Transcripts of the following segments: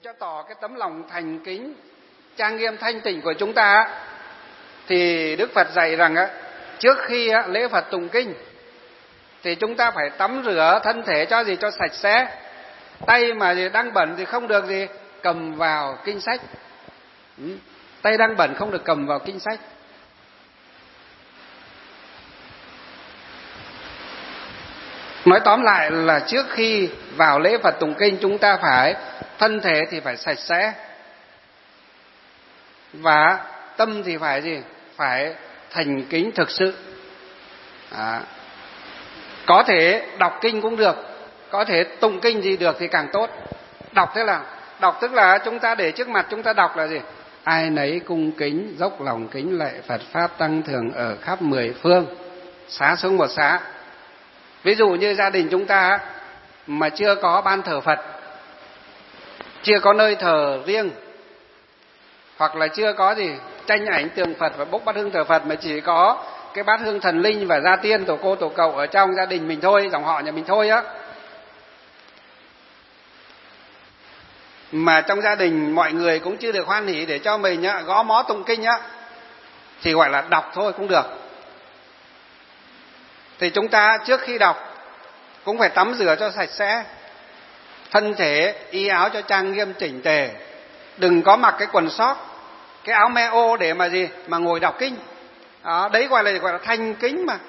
cho tỏ cái tấm lòng thành kính, trang nghiêm thanh tịnh của chúng ta thì Đức Phật dạy rằng trước khi lễ Phật tụng kinh thì chúng ta phải tắm rửa thân thể cho gì, cho sạch sẽ. Tay mà đang bẩn thì không được gì cầm vào kinh sách. Tay đang bẩn không được cầm vào kinh sách. Nói tóm lại là trước khi vào lễ Phật tụng kinh, chúng ta phải thân thể thì phải sạch sẽ, và tâm thì phải gì, phải thành kính thực sự. Có thể đọc kinh cũng được, có thể tụng kinh gì được thì càng tốt. Đọc thế là đọc tức là chúng ta để trước mặt chúng ta đọc là gì, ai nấy cung kính dốc lòng kính lạy Phật pháp tăng thường ở khắp mười phương, xá xuống một xá. Ví dụ như gia đình chúng ta mà chưa có ban thờ Phật, chưa có nơi thờ riêng, hoặc là chưa có gì tranh ảnh tượng Phật và bốc bát hương thờ Phật, mà chỉ có cái bát hương thần linh và gia tiên tổ cô tổ cậu ở trong gia đình mình thôi, dòng họ nhà mình thôi á, mà trong gia đình mọi người cũng chưa được hoan hỉ để cho mình gõ mó tụng kinh á, thì gọi là đọc thôi cũng được. Thì chúng ta trước khi đọc cũng phải tắm rửa cho sạch sẽ, thân thể y áo cho trang nghiêm chỉnh tề, đừng có mặc cái quần sót, cái áo me ô để mà gì mà ngồi đọc kinh. Đấy gọi là thành kính mà.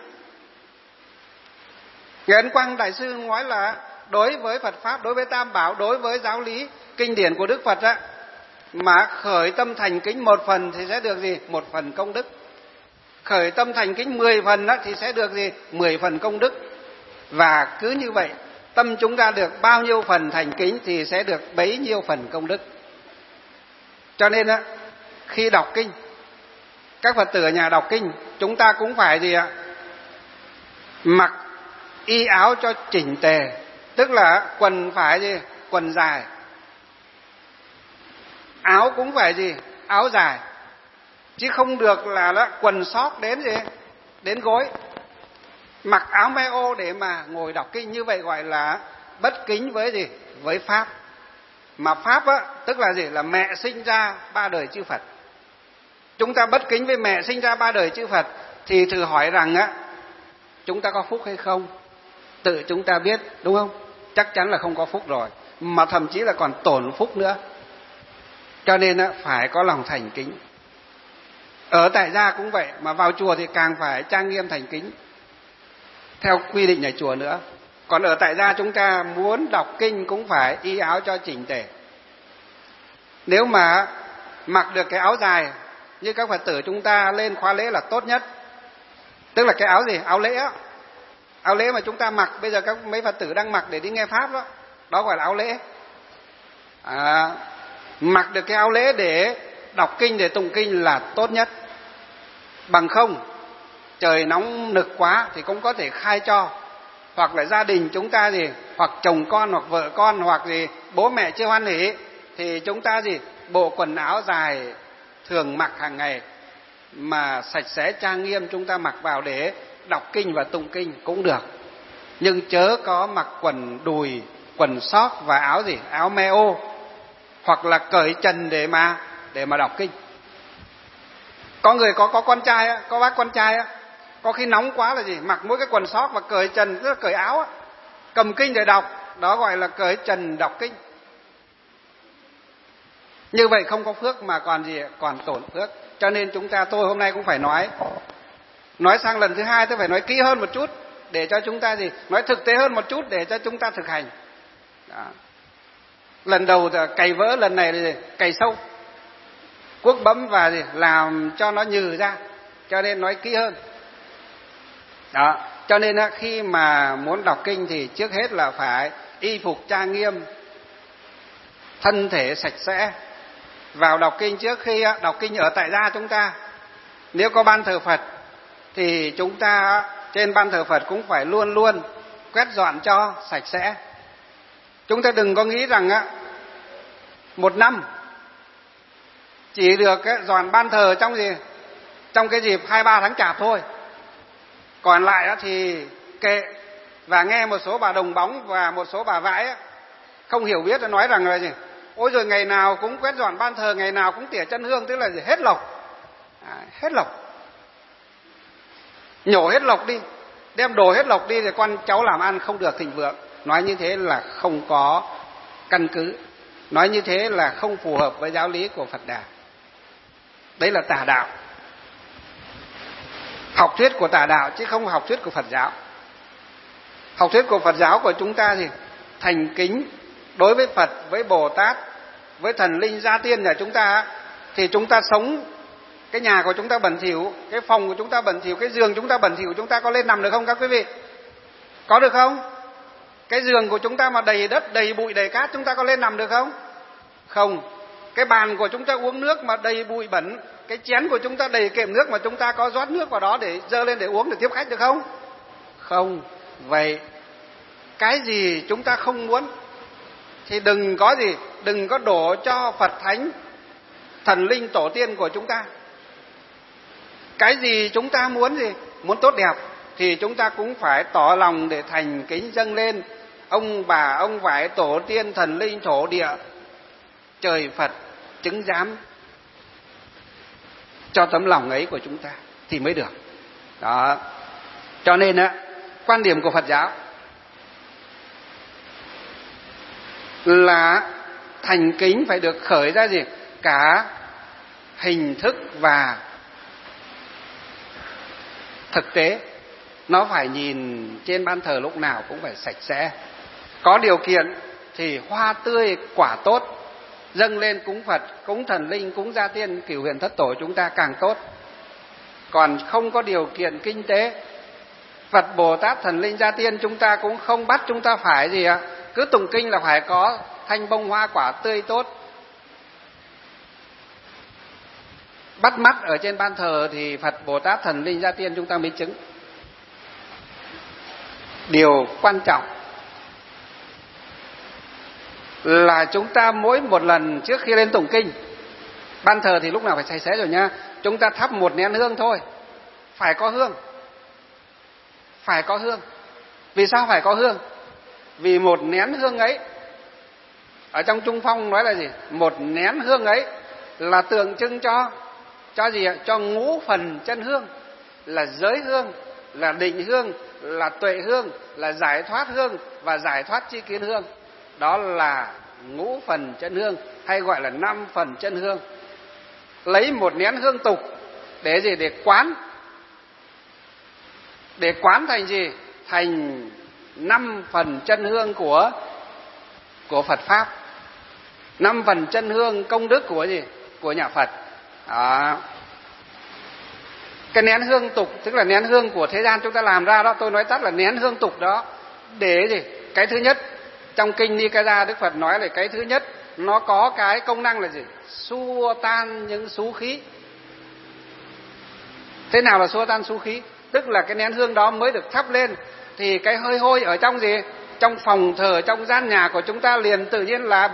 Ngài Ấn Quang Đại sư nói là đối với Phật pháp, đối với Tam Bảo, đối với giáo lý kinh điển của Đức Phật mà khởi tâm thành kính một phần thì sẽ được gì, một phần công đức. Khởi tâm thành kính 10 phần thì sẽ được gì, 10 phần công đức. Và cứ như vậy, tâm chúng ta được bao nhiêu phần thành kính thì sẽ được bấy nhiêu phần công đức. Cho nên khi đọc kinh, các Phật tử ở nhà đọc kinh, chúng ta cũng phải gì mặc y áo cho chỉnh tề, tức là quần phải gì, quần dài, áo cũng phải gì, áo dài, chứ không được là quần sót đến gì, đến gối. Mặc áo me ô để mà ngồi đọc kinh như vậy gọi là bất kính với gì, với pháp. Mà pháp tức là gì, là mẹ sinh ra ba đời chư Phật. Chúng ta bất kính với mẹ sinh ra ba đời chư Phật thì thử hỏi rằng chúng ta có phúc hay không? Tự chúng ta biết, đúng không? Chắc chắn là không có phúc rồi, mà thậm chí là còn tổn phúc nữa. Cho nên phải có lòng thành kính. Ở tại gia cũng vậy, mà vào chùa thì càng phải trang nghiêm thành kính theo quy định nhà chùa nữa. Còn ở tại gia chúng ta muốn đọc kinh cũng phải y áo cho chỉnh tề. Nếu mà mặc được cái áo dài như các Phật tử chúng ta lên khóa lễ là tốt nhất. Tức là cái áo gì? Áo lễ á. Áo lễ mà chúng ta mặc bây giờ các mấy Phật tử đang mặc để đi nghe pháp đó, đó gọi là áo lễ. Mặc được cái áo lễ để đọc kinh, để tụng kinh là tốt nhất. Bằng không trời nóng nực quá thì cũng có thể khai cho, hoặc là gia đình chúng ta gì, hoặc chồng con hoặc vợ con hoặc gì bố mẹ chưa hoan hỉ thì chúng ta gì bộ quần áo dài thường mặc hàng ngày mà sạch sẽ trang nghiêm chúng ta mặc vào để đọc kinh và tụng kinh cũng được. Nhưng chớ có mặc quần đùi, quần sót và áo gì, áo me ô, hoặc là cởi trần để mà đọc kinh. Có người có con trai, có bác con trai có khi nóng quá là gì mặc mỗi cái quần sót và cởi trần, tức là cởi áo cầm kinh để đọc, đó gọi là cởi trần đọc kinh. Như vậy không có phước mà còn gì, còn tổn phước. Cho nên tôi hôm nay cũng phải nói sang lần thứ hai tôi phải nói kỹ hơn một chút để cho chúng ta gì, nói thực tế hơn một chút để cho chúng ta thực hành. Đó. Lần đầu cày vỡ, lần này là cày sâu, cuốc bấm và gì làm cho nó nhừ ra, cho nên nói kỹ hơn. Đó, cho nên khi mà muốn đọc kinh thì trước hết là phải y phục trang nghiêm, thân thể sạch sẽ. Vào đọc kinh, trước khi đọc kinh ở tại gia chúng ta, nếu có ban thờ Phật thì chúng ta trên ban thờ Phật cũng phải luôn luôn quét dọn cho sạch sẽ. Chúng ta đừng có nghĩ rằng một năm chỉ được dọn ban thờ trong cái dịp 2-3 tháng Chạp thôi. Còn lại thì kệ. Và nghe một số bà đồng bóng và một số bà vãi không hiểu biết nói rằng là gì, ôi rồi ngày nào cũng quét dọn ban thờ, ngày nào cũng tỉa chân hương, tức là gì? Hết lộc. Hết lộc. Nhổ hết lộc đi, đem đồ hết lộc đi thì con cháu làm ăn không được thịnh vượng. Nói như thế là không có căn cứ, nói như thế là không phù hợp với giáo lý của Phật Đà. Đấy là tà đạo, học thuyết của tà đạo chứ không học thuyết của Phật giáo. Học thuyết của Phật giáo của chúng ta thì thành kính đối với Phật, với Bồ Tát, với thần linh gia tiên nhà chúng ta, thì chúng ta sống, cái nhà của chúng ta bẩn thỉu, cái phòng của chúng ta bẩn thỉu, cái giường chúng ta bẩn thỉu, chúng ta có lên nằm được không các quý vị? Có được không? Cái giường của chúng ta mà đầy đất, đầy bụi, đầy cát, chúng ta có lên nằm được không? Không. Cái bàn của chúng ta uống nước mà đầy bụi bẩn, cái chén của chúng ta đầy kềm nước mà chúng ta có rót nước vào đó để dơ lên để uống, để tiếp khách được không? Không. Vậy cái gì chúng ta không muốn thì đừng có gì, đừng có đổ cho Phật Thánh, thần linh tổ tiên của chúng ta. Cái gì chúng ta muốn gì, muốn tốt đẹp thì chúng ta cũng phải tỏ lòng để thành kính dâng lên ông bà, ông vải, tổ tiên, thần linh, thổ địa, trời Phật chứng giám cho tấm lòng ấy của chúng ta thì mới được. Đó. Cho nên á, quan điểm của Phật giáo là thành kính phải được khởi ra gì? Cả hình thức và thực tế. Nó phải nhìn trên ban thờ lúc nào cũng phải sạch sẽ. Có điều kiện thì hoa tươi, quả tốt dâng lên cúng Phật, cúng thần linh, cúng gia tiên, cửu huyền thất tổ chúng ta càng tốt. Còn không có điều kiện kinh tế, Phật, Bồ Tát, thần linh, gia tiên chúng ta cũng không bắt chúng ta phải gì ạ? Cứ tụng kinh là phải có thanh bông hoa quả tươi tốt. Bắt mắt ở trên ban thờ thì Phật, Bồ Tát, thần linh, gia tiên chúng ta mới chứng. Điều quan trọng là chúng ta mỗi một lần trước khi lên tụng kinh, ban thờ thì lúc nào phải sạch sẽ rồi nha, chúng ta thắp một nén hương thôi. Phải có hương. Phải có hương. Vì sao phải có hương? Vì một nén hương ấy, ở trong Trung Phong nói là gì? Một nén hương ấy là tượng trưng cho gì ạ? Cho ngũ phần chân hương, là giới hương, là định hương, là tuệ hương, là giải thoát hương và giải thoát chi kiến hương. Đó là ngũ phần chân hương, hay gọi là 5 phần chân hương. Lấy một nén hương tục để gì? Để quán. Để quán thành gì? Thành 5 phần chân hương của Phật Pháp. 5 phần chân hương công đức của gì? Của nhà Phật. Đó. Cái nén hương tục, tức là nén hương của thế gian chúng ta làm ra đó, tôi nói tắt là nén hương tục đó. Để gì? Cái thứ nhất, trong kinh Nikaya Đức Phật nói là cái thứ nhất, nó có cái công năng là gì? Xua tan những xú khí. Thế nào là xua tan xú khí? Tức là cái nén hương đó mới được thắp lên thì cái hơi hôi ở trong gì? Trong phòng thờ, trong gian nhà của chúng ta liền tự nhiên là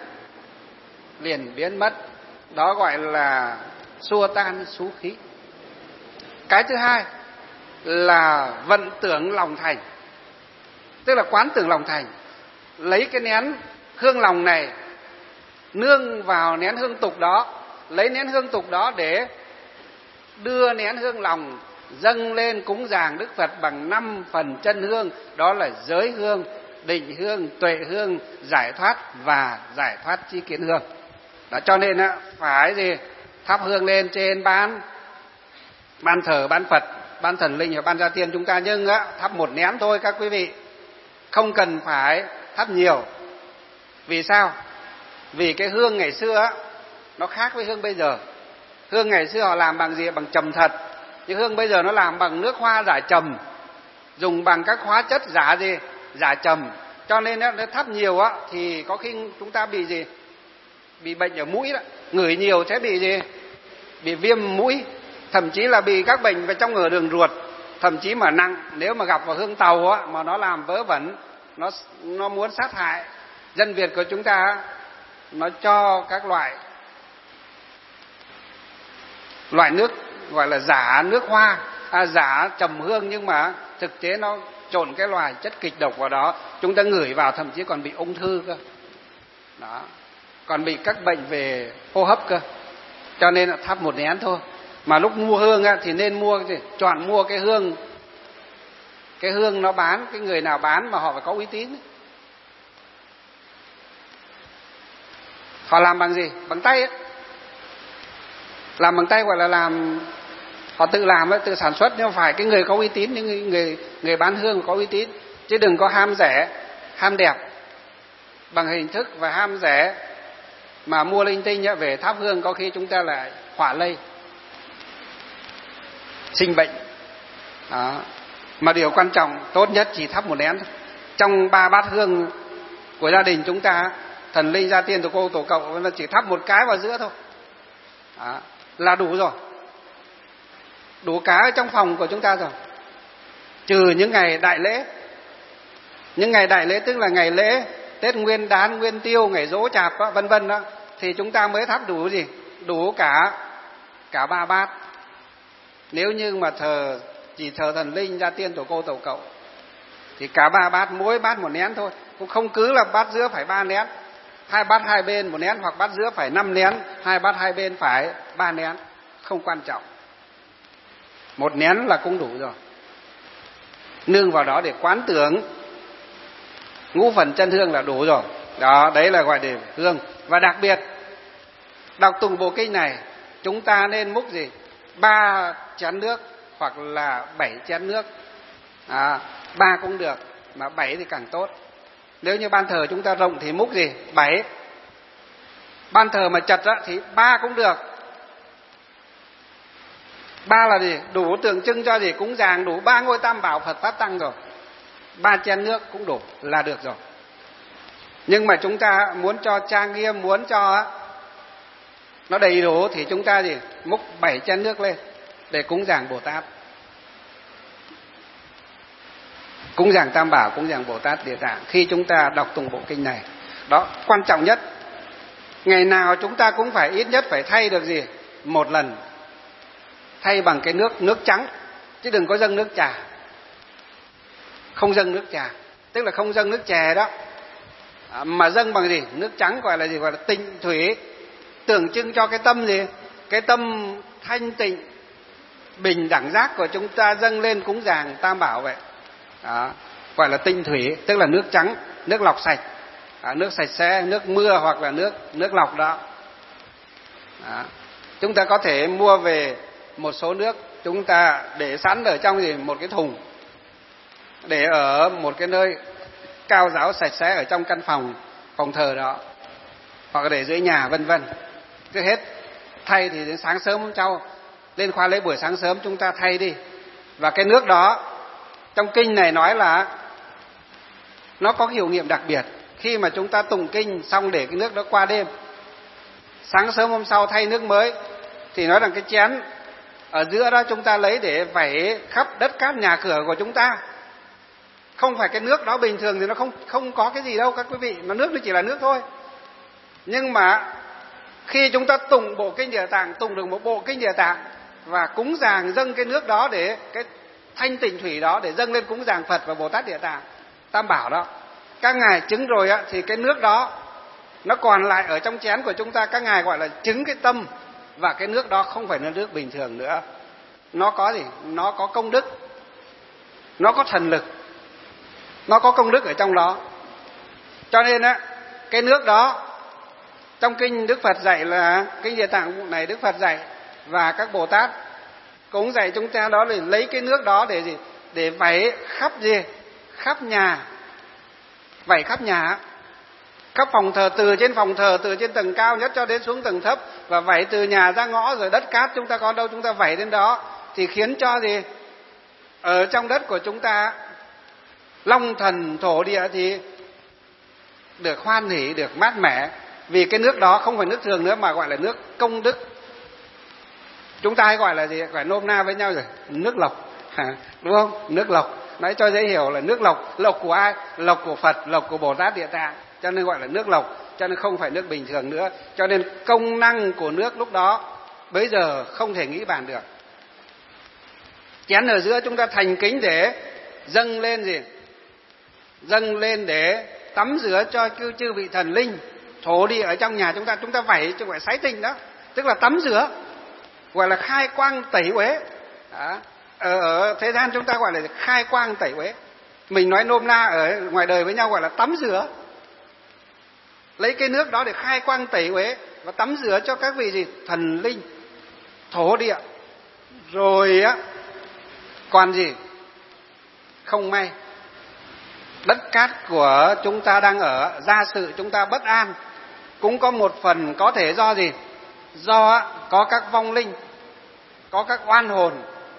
biến mất. Đó gọi là xua tan xú khí. Cái thứ hai là vận tưởng lòng thành. Tức là quán tưởng lòng thành. Lấy cái nén hương lòng này nương vào nén hương tục đó, lấy nén hương tục đó để đưa nén hương lòng dâng lên cúng dường Đức Phật bằng 5 phần chân hương. Đó là giới hương, định hương, tuệ hương, giải thoát và giải thoát chi kiến hương. Đó, cho nên phải gì? Thắp hương lên trên ban thờ, ban Phật, ban thần linh và ban gia tiên chúng ta, nhưng thắp một nén thôi các quý vị, không cần phải thắp nhiều. Vì sao? Vì cái hương ngày xưa nó khác với hương bây giờ. Hương ngày xưa họ làm bằng gì? Bằng trầm thật. Nhưng hương bây giờ nó làm bằng nước hoa giả trầm, dùng bằng các hóa chất giả gì? Giả trầm. Cho nên nếu thắp nhiều thì có khi chúng ta bị gì? Bị bệnh ở mũi đó. Ngửi nhiều sẽ bị gì? Bị viêm mũi, thậm chí là bị các bệnh về trong ở đường ruột, thậm chí mà nặng. Nếu mà gặp vào hương tàu mà nó làm vớ vẩn, nó muốn sát hại dân Việt của chúng ta, nó cho các loại nước gọi là giả nước hoa, giả trầm hương, nhưng mà thực tế nó trộn cái loài chất kịch độc vào đó, chúng ta ngửi vào thậm chí còn bị ung thư cơ. Đó. còn bị các bệnh về hô hấp cơ, cho nên là thắp một nén thôi. Mà lúc mua hương á, thì nên mua gì? Chọn mua cái hương nó bán, cái người nào bán mà họ phải có uy tín. Họ làm bằng gì? Bằng tay ấy. Làm bằng tay gọi là làm, họ tự làm ấy, tự sản xuất, nhưng phải cái người có uy tín, những người bán hương có uy tín, chứ đừng có ham rẻ, ham đẹp bằng hình thức và ham rẻ mà mua linh tinh ấy, về thắp hương có khi chúng ta lại hỏa lây, sinh bệnh. Đó. Mà điều quan trọng tốt nhất chỉ thắp một nén thôi. Trong 3 bát hương của gia đình chúng ta, thần linh, gia tiên, tổ cô, tổ cậu, nó chỉ thắp một cái vào giữa thôi. Đó. Là đủ rồi, đủ cá ở trong phòng của chúng ta rồi. Trừ những ngày đại lễ, những ngày đại lễ tức là ngày lễ Tết Nguyên Đán, Nguyên Tiêu, ngày Giỗ Chạp vân vân đó, thì chúng ta mới thắp đủ gì? Đủ cả 3 bát. Nếu như mà chỉ thờ thần linh, gia tiên, tổ cô, tổ cậu thì cả 3 bát, mỗi bát một nén thôi. Cũng không cứ là bát giữa phải 3 nén, 2 bát hai bên một nén, hoặc bát giữa phải 5 nén, 2 bát hai bên phải 3 nén, không quan trọng. Một nén là cũng đủ rồi. Nương vào đó để quán tưởng ngũ phần chân hương là đủ rồi. Đó, đấy là gọi để hương. Và đặc biệt đọc tùng bộ kinh này, chúng ta nên múc gì? 3 chén nước hoặc là 7 chén nước. 3 cũng được, mà 7 thì càng tốt. Nếu như ban thờ chúng ta rộng thì múc gì? 7. Ban thờ mà chật thì 3 cũng được. 3 là gì? Đủ tượng trưng cho gì? Cúng dường, đủ 3 ngôi tam bảo Phật Pháp Tăng rồi. 3 chén nước cũng đủ là được rồi. Nhưng mà chúng ta muốn cho trang nghiêm, muốn cho nó đầy đủ thì chúng ta gì? Múc 7 chén nước lên để cúng dường Bồ Tát. Cúng dường Tam Bảo, cúng dường Bồ Tát Địa Tạng khi chúng ta đọc tùng bộ kinh này. Đó, quan trọng nhất. Ngày nào chúng ta cũng phải ít nhất phải thay được gì? 1 lần. Thay bằng cái nước trắng, chứ đừng có dâng nước trà. Không dâng nước trà, tức là không dâng nước chè đó. Mà dâng bằng gì? Nước trắng, gọi là gì? Gọi là tịnh thủy, tượng trưng cho cái tâm gì? Cái tâm thanh tịnh, bình đẳng giác của chúng ta dâng lên cúng dường Tam Bảo vậy. Đó, gọi là tinh thủy, tức là nước trắng, nước lọc sạch, nước sạch sẽ, nước mưa hoặc là nước lọc đó. Đó. Chúng ta có thể mua về một số nước, chúng ta để sẵn ở trong gì? Một cái thùng, để ở một cái nơi cao ráo sạch sẽ ở trong căn phòng thờ đó, hoặc là để dưới nhà vân vân. Cứ hết thay thì đến sáng sớm hôm sau lên khoa lễ buổi sáng sớm chúng ta thay đi. Và cái nước đó trong kinh này nói là nó có hiệu nghiệm đặc biệt. Khi mà chúng ta tụng kinh xong để cái nước đó qua đêm, sáng sớm hôm sau thay nước mới, thì nói rằng cái chén ở giữa đó chúng ta lấy để vẩy khắp đất cát nhà cửa của chúng ta. Không phải cái nước đó bình thường thì nó không có cái gì đâu các quý vị, mà nước nó chỉ là nước thôi. Nhưng mà khi chúng ta tụng bộ kinh Địa Tạng, tụng được một bộ kinh Địa Tạng và cúng dường dâng cái nước đó, để cái thanh tịnh thủy đó để dâng lên cúng dường Phật và Bồ Tát Địa Tạng Tam Bảo đó, các ngài chứng rồi thì cái nước đó nó còn lại ở trong chén của chúng ta, các ngài gọi là chứng cái tâm. Và cái nước đó không phải là nước bình thường nữa, nó có gì? Nó có công đức, nó có thần lực, nó có công đức ở trong đó. Cho nên cái nước đó trong kinh Đức Phật dạy là kinh Địa Tạng này, Đức Phật dạy và các Bồ Tát cũng dạy chúng ta đó, là lấy cái nước đó để gì? Để vẩy khắp gì? Khắp nhà, vẩy khắp nhà, khắp phòng thờ, từ trên phòng thờ, từ trên tầng cao nhất cho đến xuống tầng thấp, và vẩy từ nhà ra ngõ, rồi đất cát chúng ta có đâu chúng ta vẩy đến đó, thì khiến cho gì? Ở trong đất của chúng ta, long thần thổ địa thì được hoan hỷ, được mát mẻ, vì cái nước đó không phải nước thường nữa mà gọi là nước công đức. Chúng ta hay gọi là gì? Gọi nôm na với nhau rồi, nước lộc, đúng không? Nước lộc, nói cho dễ hiểu là nước lộc. Lộc của ai? Lộc của Phật, lộc của Bồ Tát Địa Tạng, cho nên gọi là nước lộc, cho nên không phải nước bình thường nữa. Cho nên công năng của nước lúc đó bây giờ không thể nghĩ bàn được. Chén ở giữa chúng ta thành kính để dâng lên gì? Dâng lên để tắm rửa cho chư vị thần linh, thổ địa ở trong nhà chúng ta vẩy chứ phải sái tinh đó, tức là tắm rửa, gọi là khai quang tẩy uế. Ở thế gian chúng ta gọi là khai quang tẩy uế. Mình nói nôm na ở ngoài đời với nhau gọi là tắm rửa. Lấy cái nước đó để khai quang tẩy uế và tắm rửa cho các vị gì? Thần linh, thổ địa. Rồi á, còn gì? Không may, đất cát của chúng ta đang ở, gia sự chúng ta bất an, cũng có một phần có thể do gì? Do có các vong linh, có các oan hồn,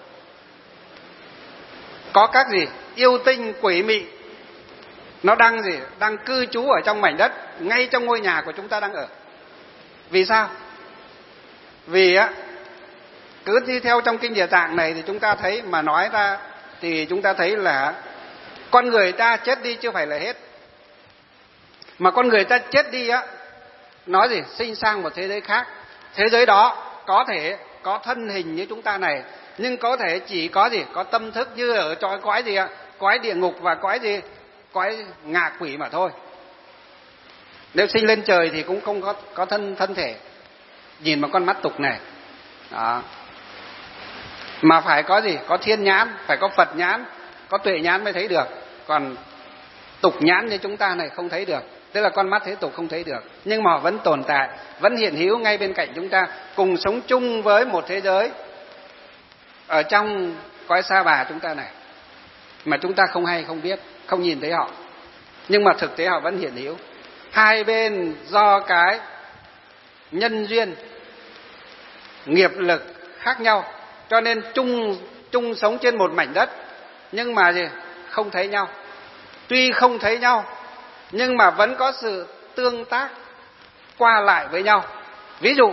có các gì? Yêu tinh quỷ mị, nó đang gì? Đang cư trú ở trong mảnh đất, ngay trong ngôi nhà của chúng ta đang ở. Vì sao? Vì á, cứ đi theo trong kinh Địa Tạng này thì chúng ta thấy, mà nói ra thì chúng ta thấy là con người ta chết đi chưa phải là hết, mà con người ta chết đi á, nói gì? Sinh sang một thế giới khác. Thế giới đó có thể có thân hình như chúng ta này, nhưng có thể chỉ có gì? Có tâm thức như ở cõi gì ạ? Cõi địa ngục và cõi gì? Cõi ngạ quỷ mà thôi. Nếu sinh lên trời thì cũng không có thân thể nhìn bằng con mắt tục này đó, mà phải có gì? Có thiên nhãn, phải có Phật nhãn, có tuệ nhãn mới thấy được. Còn tục nhãn như chúng ta này không thấy được, tức là con mắt thế tục không thấy được, nhưng mà họ vẫn tồn tại, vẫn hiện hữu ngay bên cạnh chúng ta, cùng sống chung với một thế giới ở trong cõi sa bà chúng ta này, mà chúng ta không hay không biết, không nhìn thấy họ, nhưng mà thực tế họ vẫn hiện hữu. Hai bên do cái nhân duyên, nghiệp lực khác nhau, cho nên chung sống trên một mảnh đất, nhưng mà gì? Không thấy nhau. Tuy không thấy nhau, nhưng mà vẫn có sự tương tác qua lại với nhau. Ví dụ,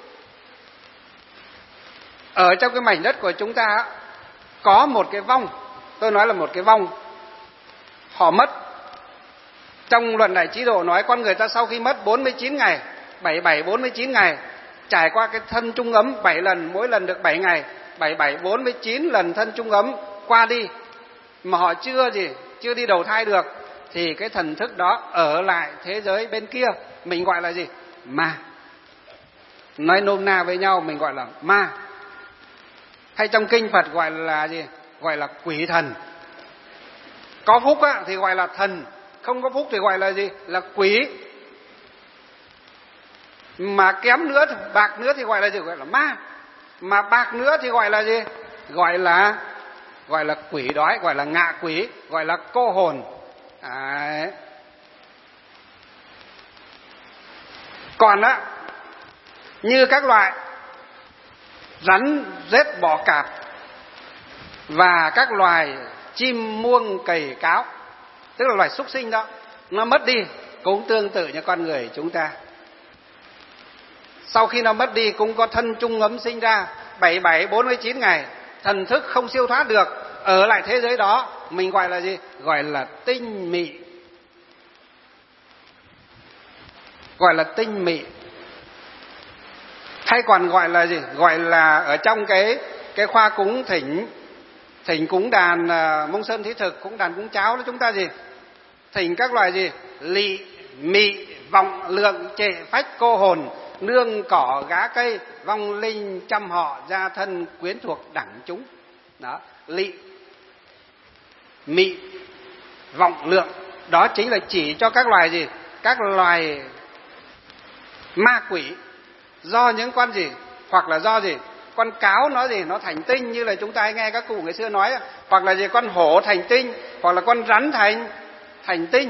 ở trong cái mảnh đất của chúng ta có một cái vong, tôi nói là một cái vong, họ mất. Trong Luận Đại Trí Độ nói con người ta sau khi mất 49 ngày, 49 ngày, trải qua cái thân trung ấm 7 lần, mỗi lần được 7 ngày, 49 lần thân trung ấm qua đi, mà họ chưa đi đầu thai được, thì cái thần thức đó ở lại thế giới bên kia, mình gọi là gì? Ma. Nói nôm na với nhau mình gọi là ma. Hay trong kinh Phật gọi là gì? Gọi là quỷ thần. Có phúc á, thì gọi là thần, không có phúc thì gọi là gì? Là quỷ. Mà kém nữa, bạc nữa thì gọi là gì? Gọi là ma. Mà bạc nữa thì gọi là gì? Gọi là quỷ đói, gọi là ngạ quỷ, gọi là cô hồn. Đấy. Còn á, như các loại rắn rết bọ cạp và các loài chim muông cầy cáo, tức là loài súc sinh đó, nó mất đi cũng tương tự như con người chúng ta. Sau khi nó mất đi cũng có thân trung ấm sinh ra 49 ngày, thần thức không siêu thoát được, ở lại thế giới đó, mình gọi là gì? Gọi là tinh mị. Gọi là tinh mị. Hay còn gọi là gì? Gọi là ở trong cái khoa cúng thỉnh cúng đàn Mông Sơn Thí Thực, cúng đàn cúng cháo đó, chúng ta gì? Thỉnh các loài gì? Lị, mị, vọng, lượng, trệ, phách, cô hồn, nương, cỏ, gá cây, vong linh, trăm họ, gia thân, quyến thuộc, đẳng chúng. Đó, lị, mị, vọng, lượng, đó chính là chỉ cho các loài gì? Các loài ma quỷ, do những con gì? Hoặc là do gì? Con cáo nó gì? Nó thành tinh, như là chúng ta hay nghe các cụ ngày xưa nói, hoặc là gì? Con hổ thành tinh, hoặc là con rắn thành tinh.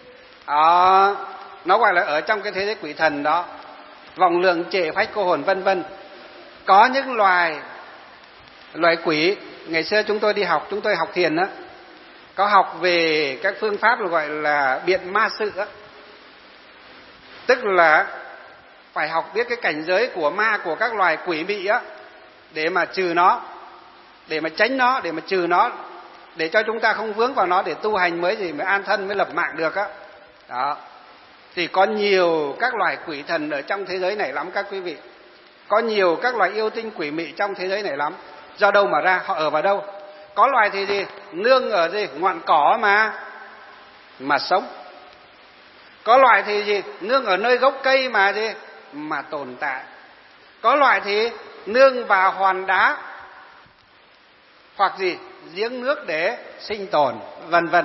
Nó gọi là ở trong cái thế giới quỷ thần đó, vọng, lượng, trệ, phách, cô hồn, vân vân. Có những loài quỷ, ngày xưa chúng tôi đi học, chúng tôi học thiền á, có học về các phương pháp gọi là biện ma sự á, tức là phải học biết cái cảnh giới của ma, của các loài quỷ mị á, để mà trừ nó, để mà tránh nó, để mà trừ nó, để cho chúng ta không vướng vào nó, để tu hành mới an thân, mới lập mạng được á. Đó. Thì có nhiều các loài quỷ thần ở trong thế giới này lắm các quý vị. Có nhiều các loài yêu tinh quỷ mị trong thế giới này lắm. Do đâu mà ra? Họ ở vào đâu? Có loài thì gì? Nương ở gì? Ngọn cỏ mà sống. Có loại thì gì? Nương ở nơi gốc cây mà gì? Mà tồn tại. Có loại thì nương vào hòn đá hoặc gì? Giếng nước để sinh tồn, vân vân.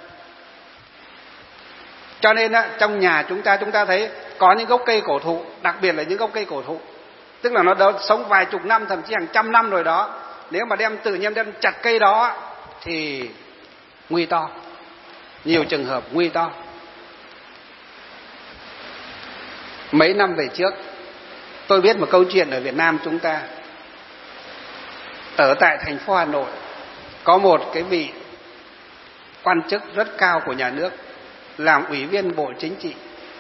Cho nên trong nhà chúng ta thấy có những gốc cây cổ thụ, đặc biệt là những gốc cây cổ thụ, tức là nó đã sống vài chục năm, thậm chí hàng trăm năm rồi đó. Nếu mà tự nhiên đem chặt cây đó thì nguy to, nhiều trường hợp nguy to. Mấy năm về trước, tôi biết một câu chuyện ở Việt Nam chúng ta. Ở tại thành phố Hà Nội có một cái vị quan chức rất cao của nhà nước làm ủy viên Bộ Chính trị.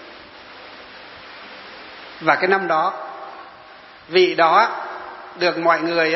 Và cái năm đó, vị đó được mọi người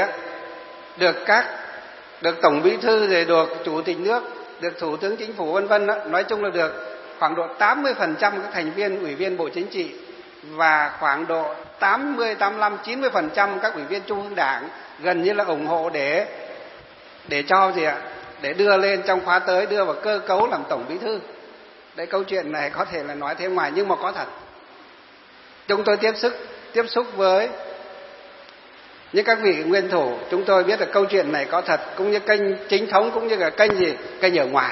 được Tổng Bí thư, rồi được Chủ tịch nước, được Thủ tướng Chính phủ vân vân, nói chung là được khoảng độ 80% các thành viên ủy viên Bộ Chính trị và khoảng độ 80, 85, 90% các ủy viên Trung ương Đảng gần như là ủng hộ để cho gì ạ? Để đưa lên trong khóa tới, đưa vào cơ cấu làm Tổng Bí thư. Đấy, câu chuyện này có thể là nói thế ngoài nhưng mà có thật. Chúng tôi tiếp xúc với những các vị nguyên thủ, chúng tôi biết là câu chuyện này có thật, cũng như kênh chính thống, cũng như là kênh ở ngoài.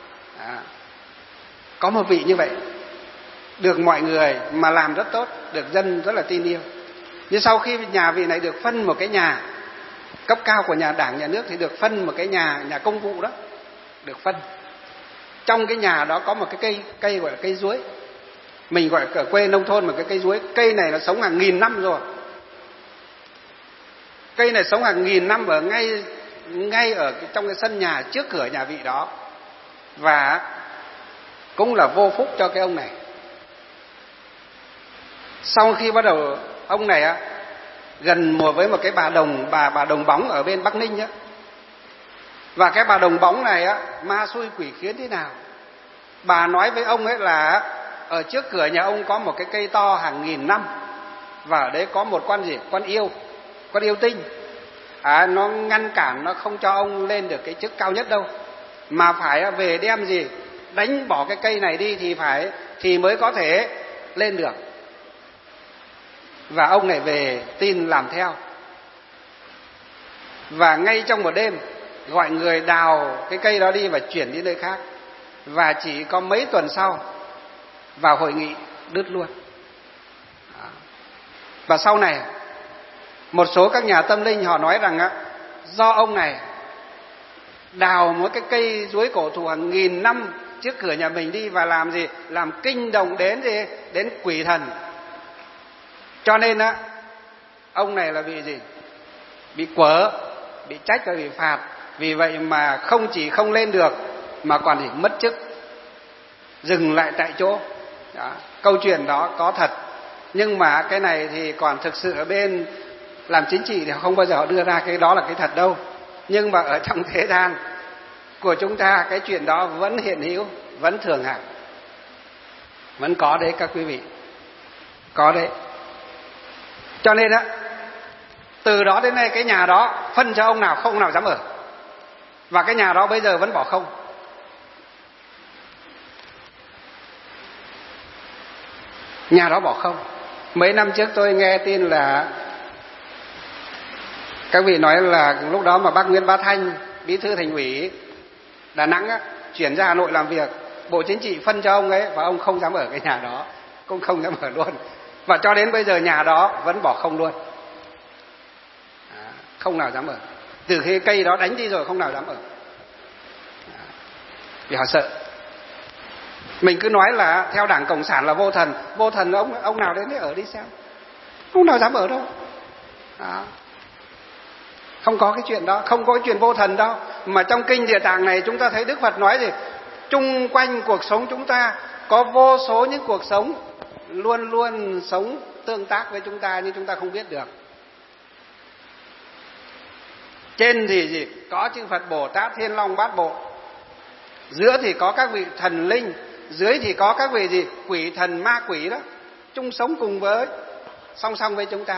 Có một vị như vậy, được mọi người mà làm rất tốt, được dân rất là tin yêu. Nhưng sau khi nhà vị này được phân một cái nhà cấp cao của nhà Đảng, nhà nước, thì được phân một cái nhà công vụ đó, được phân. Trong cái nhà đó có một cái cây gọi là cây duối. Mình gọi ở quê nông thôn một cái cây duối. Cây này nó sống hàng nghìn năm rồi. Cây này sống hàng nghìn năm ở ngay ở trong cái sân nhà trước cửa nhà vị đó. Và cũng là vô phúc cho cái ông này. Sau khi bắt đầu ông này gần mùa với một cái bà đồng bóng ở bên Bắc Ninh á. Và cái bà đồng bóng này ma xui quỷ khiến thế nào. Bà nói với ông ấy là ở trước cửa nhà ông có một cái cây to hàng nghìn năm, và ở đấy có một con yêu tinh. Nó ngăn cản, nó không cho ông lên được cái chức cao nhất đâu, mà phải về đem gì đánh bỏ cái cây này đi thì mới có thể lên được. Và ông này về tin làm theo, và ngay trong một đêm gọi người đào cái cây đó đi và chuyển đi nơi khác. Và chỉ có mấy tuần sau vào hội nghị đứt luôn. Và sau này một số các nhà tâm linh họ nói rằng do ông này đào một cái cây duối cổ thụ hàng nghìn năm trước cửa nhà mình đi và làm gì, làm kinh động đến quỷ thần, cho nên ông này là bị gì, bị quở, bị trách và bị phạt. Vì vậy mà không chỉ không lên được mà còn thì mất chức, dừng lại tại chỗ. Đó. Câu chuyện đó có thật, nhưng mà cái này thì còn thực sự ở bên làm chính trị thì không bao giờ họ đưa ra cái đó là cái thật đâu. Nhưng mà ở trong thế gian của chúng ta, cái chuyện đó vẫn hiện hữu, vẫn thường hằng, vẫn có đấy các quý vị, có đấy. Cho nên từ đó đến nay cái nhà đó phân cho ông nào không nào dám ở, và cái nhà đó bây giờ vẫn bỏ không. Nhà đó bỏ không. Mấy năm trước tôi nghe tin là các vị nói là lúc đó mà bác Nguyễn Bá Thanh, bí thư thành ủy Đà Nẵng chuyển ra Hà Nội làm việc, Bộ Chính trị phân cho ông ấy và ông không dám ở cái nhà đó, cũng không dám ở luôn. Và cho đến bây giờ nhà đó vẫn bỏ không luôn, không nào dám ở. Từ khi cây đó đánh đi rồi không nào dám ở, vì họ sợ. Mình cứ nói là theo Đảng Cộng sản là vô thần, ông nào đến đấy ở đi xem, không nào dám ở đâu. Đó. Không có cái chuyện đó, không có cái chuyện vô thần đâu. Mà trong kinh Địa Tạng này chúng ta thấy Đức Phật nói gì, chung quanh cuộc sống chúng ta có vô số những cuộc sống luôn luôn sống tương tác với chúng ta nhưng chúng ta không biết được. Trên thì gì, có chư Phật Bồ Tát Thiên Long Bát Bộ, giữa thì có các vị thần linh, dưới thì có các vị gì, quỷ thần ma quỷ đó, chung sống cùng với, song song với chúng ta.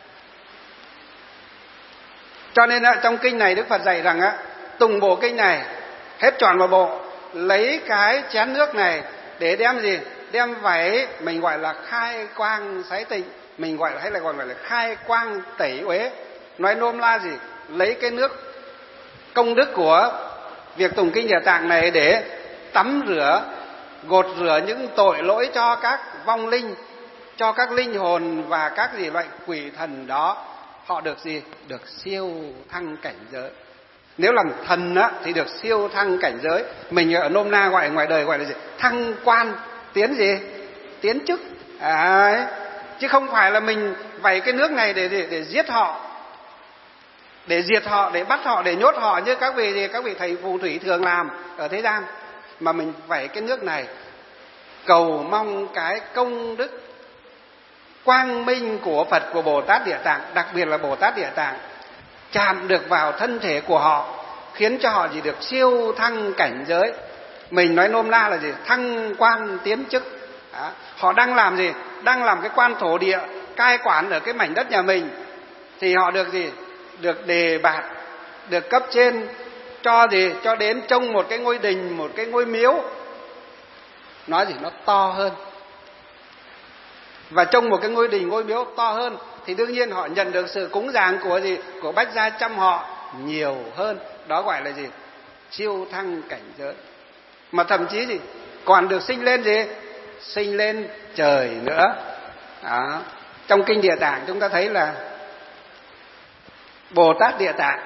Cho nên trong kinh này Đức Phật dạy rằng tùng bộ kinh này hết tròn vào bộ, lấy cái chén nước này để đem gì, đem vẩy, mình gọi là khai quang sái tịnh, mình gọi là hay là gọi là khai quang tẩy uế. Nói nôm la gì? Lấy cái nước công đức của việc tụng kinh Địa Tạng này để tắm rửa, gột rửa những tội lỗi cho các vong linh, cho các linh hồn và các loại quỷ thần đó. Họ được gì? Được siêu thăng cảnh giới. Nếu làm thần á thì được siêu thăng cảnh giới. Mình ở nôm na gọi ngoài đời gọi là gì? Thăng quan, tiến gì? Tiến chức. Chứ không phải là mình vẩy cái nước này để giết họ, để diệt họ, để bắt họ, để nhốt họ như các vị thầy phù thủy thường làm ở thế gian. Mà mình vẩy cái nước này cầu mong cái công đức quang minh của Phật, của Bồ Tát Địa Tạng, đặc biệt là Bồ Tát Địa Tạng chạm được vào thân thể của họ, khiến cho họ gì? Được siêu thăng cảnh giới. Mình nói nôm na là gì? Thăng quan tiến chức. Họ đang làm gì? Đang làm cái quan thổ địa, cai quản ở cái mảnh đất nhà mình, thì họ được gì? Được đề bạt, được cấp trên cho gì? Cho đến trông một cái ngôi đình, một cái ngôi miếu, nói gì? Nó to hơn. Và trông một cái ngôi đình, ngôi miếu to hơn thì đương nhiên họ nhận được sự cúng dường của gì? Của bách gia trăm họ nhiều hơn. Đó gọi là gì? Siêu thăng cảnh giới. Mà thậm chí gì? Còn được sinh lên gì? Sinh lên trời nữa. Đó. Trong kinh Địa Tạng chúng ta thấy là Bồ Tát Địa Tạng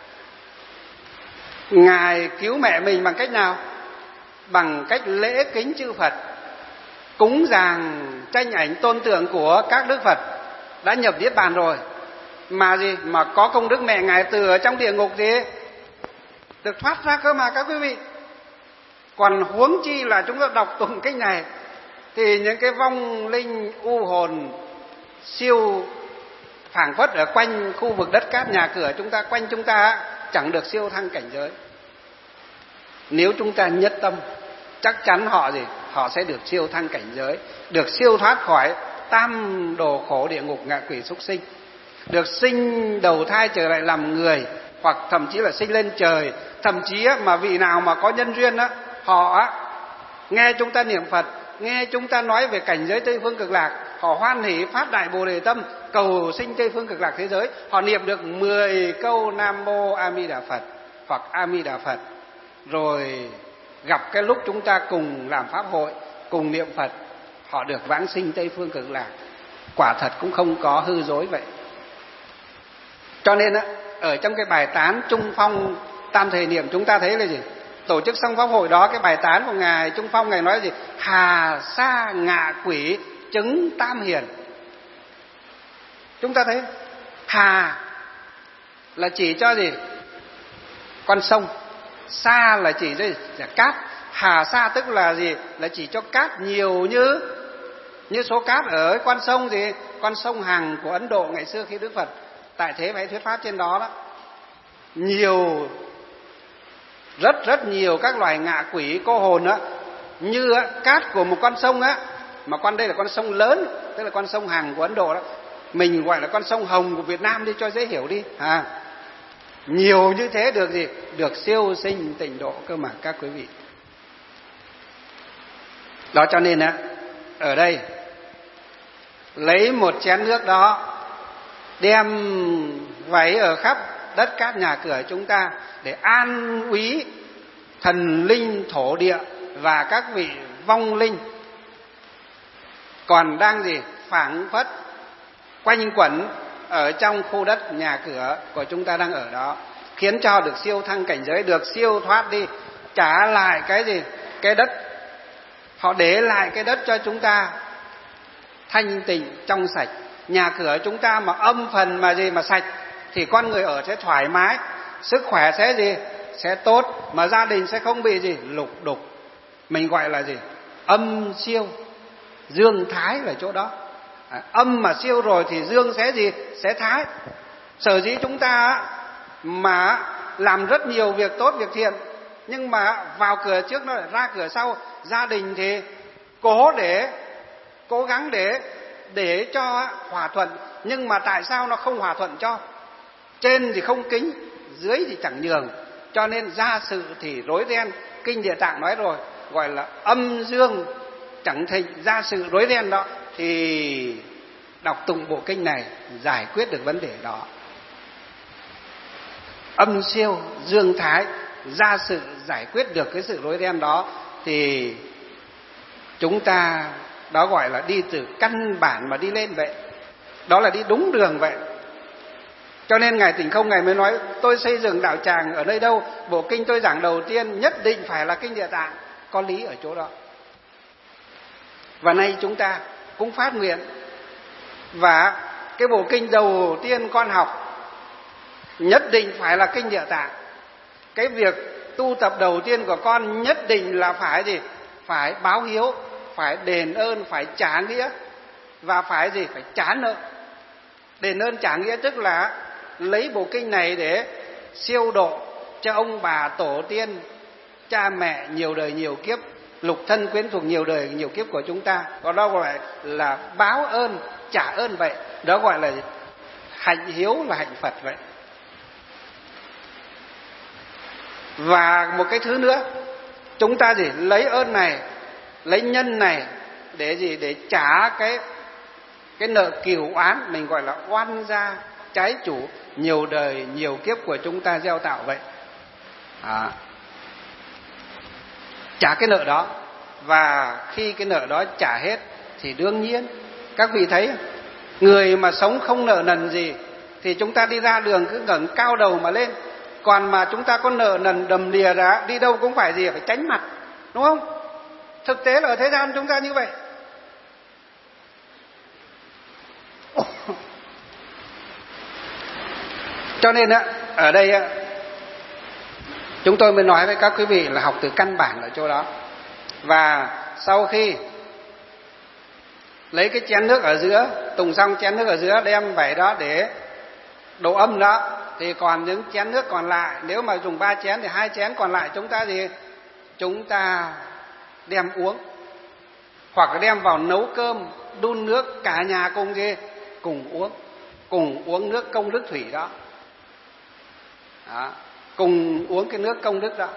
Ngài cứu mẹ mình bằng cách nào? Bằng cách lễ kính chư Phật, cúng dường tranh ảnh tôn tượng của các đức Phật đã nhập niết bàn rồi. Mà gì? Mà có công đức mẹ Ngài từ ở trong địa ngục gì? Được thoát ra cơ mà các quý vị. Còn huống chi là chúng ta đọc tụng kinh này thì những cái vong linh u hồn siêu phảng phất ở quanh khu vực đất cát nhà cửa chúng ta, quanh chúng ta chẳng được siêu thăng cảnh giới. Nếu chúng ta nhất tâm, chắc chắn họ gì? Họ sẽ được siêu thăng cảnh giới, được siêu thoát khỏi tam đồ khổ địa ngục ngạ quỷ súc sinh, được sinh đầu thai trở lại làm người, hoặc thậm chí là sinh lên trời. Thậm chí mà vị nào mà có nhân duyên á, họ nghe chúng ta niệm Phật, nghe chúng ta nói về cảnh giới Tây Phương Cực Lạc, họ hoan hỷ phát đại Bồ Đề tâm cầu sinh Tây Phương Cực Lạc thế giới. Họ niệm được 10 câu Nam Mô A Di Đà Phật hoặc A Di Đà Phật, rồi gặp cái lúc chúng ta cùng làm pháp hội, cùng niệm Phật, họ được vãng sinh Tây Phương Cực Lạc. Quả thật cũng không có hư dối vậy. Cho nên ở trong cái bài tán Trung Phong Tam Thời Niệm chúng ta thấy là gì? Tổ chức xong pháp hội đó, cái bài tán của Ngài Trung Phong Ngài nói gì? Hà sa ngạ quỷ chứng tam hiền. Chúng ta thấy hà là chỉ cho gì? Con sông. Sa là chỉ cho là cát. Hà sa tức là gì? Là chỉ cho cát nhiều như số cát ở con sông gì? Con sông Hằng của Ấn Độ ngày xưa khi Đức Phật tại thế phải thuyết pháp trên đó đó. Nhiều, rất nhiều các loài ngạ quỷ cô hồn á, như cát của một con sông á, mà con đây là con sông lớn, tức là con sông Hằng của Ấn Độ đó. Mình gọi là con sông Hồng của Việt Nam đi cho dễ hiểu đi. Nhiều như thế được gì? Được siêu sinh tịnh độ cơ mà các quý vị. Đó cho nên ở đây lấy một chén nước đó đem vẩy ở khắp đất cát nhà cửa chúng ta để an úy thần linh thổ địa và các vị vong linh còn đang gì? Phảng phất quanh quẩn ở trong khu đất nhà cửa của chúng ta đang ở đó, khiến cho được siêu thăng cảnh giới, được siêu thoát đi, trả lại cái gì? Cái đất. Họ để lại cái đất cho chúng ta thanh tịnh trong sạch. Nhà cửa chúng ta mà âm phần mà gì mà sạch thì con người ở sẽ thoải mái, sức khỏe sẽ gì? Sẽ tốt, mà gia đình sẽ không bị gì? Lục đục. Mình gọi là gì? Âm siêu, dương thái là chỗ đó. Âm mà siêu rồi thì dương sẽ gì? Sẽ thái. Sở dĩ chúng ta mà làm rất nhiều việc tốt, việc thiện, nhưng mà vào cửa trước nó lại ra cửa sau. Gia đình thì cố gắng để cho hòa thuận, nhưng mà tại sao nó không hòa thuận cho? Trên thì không kính, dưới thì chẳng nhường, cho nên gia sự thì rối ren. Kinh Địa Tạng nói rồi, gọi là âm dương chẳng thịnh ra sự rối ren đó, thì đọc tụng bộ kinh này giải quyết được vấn đề đó. Âm siêu dương thái ra sự giải quyết được cái sự rối ren đó, thì chúng ta đó gọi là đi từ căn bản mà đi lên vậy. Đó là đi đúng đường vậy. Cho nên Ngài Tịnh Không Ngài mới nói tôi xây dựng đạo tràng ở nơi đâu, bộ kinh tôi giảng đầu tiên nhất định phải là kinh Địa Tạng. Có lý ở chỗ đó. Và nay chúng ta cũng phát nguyện, và cái bộ kinh đầu tiên con học nhất định phải là kinh Địa Tạng. Cái việc tu tập đầu tiên của con nhất định là phải gì? Phải báo hiếu, phải đền ơn, phải trả nghĩa, và phải gì? Phải trả nợ. Đền ơn trả nghĩa tức là lấy bộ kinh này để siêu độ cho ông bà tổ tiên, cha mẹ nhiều đời nhiều kiếp, lục thân quyến thuộc nhiều đời nhiều kiếp của chúng ta. Còn đó gọi là báo ơn, trả ơn vậy. Đó gọi là hạnh hiếu, là hạnh Phật vậy. Và một cái thứ nữa, chúng ta gì? Lấy ơn này, lấy nhân này để gì? Để trả cái nợ cừu oán, mình gọi là oan gia trái chủ nhiều đời nhiều kiếp của chúng ta gieo tạo vậy. Trả cái nợ đó. Và khi cái nợ đó trả hết thì đương nhiên các vị thấy, người mà sống không nợ nần gì thì chúng ta đi ra đường cứ ngẩng cao đầu mà lên. Còn mà chúng ta có nợ nần đầm đìa ra, đi đâu cũng phải gì? Phải tránh mặt, đúng không? Thực tế là ở thế gian chúng ta như vậy. Cho nên ở đây chúng tôi mới nói với các quý vị là học từ căn bản ở chỗ đó. Và sau khi lấy cái chén nước ở giữa, tùng xong chén nước ở giữa, đem vậy đó để độ âm đó, thì còn những chén nước còn lại, nếu mà dùng 3 chén thì 2 chén còn lại chúng ta gì? Chúng ta đem uống, hoặc là đem vào nấu cơm, đun nước, cả nhà cùng gì? Cùng uống nước công đức thủy đó. Cùng uống cái nước công đức đó.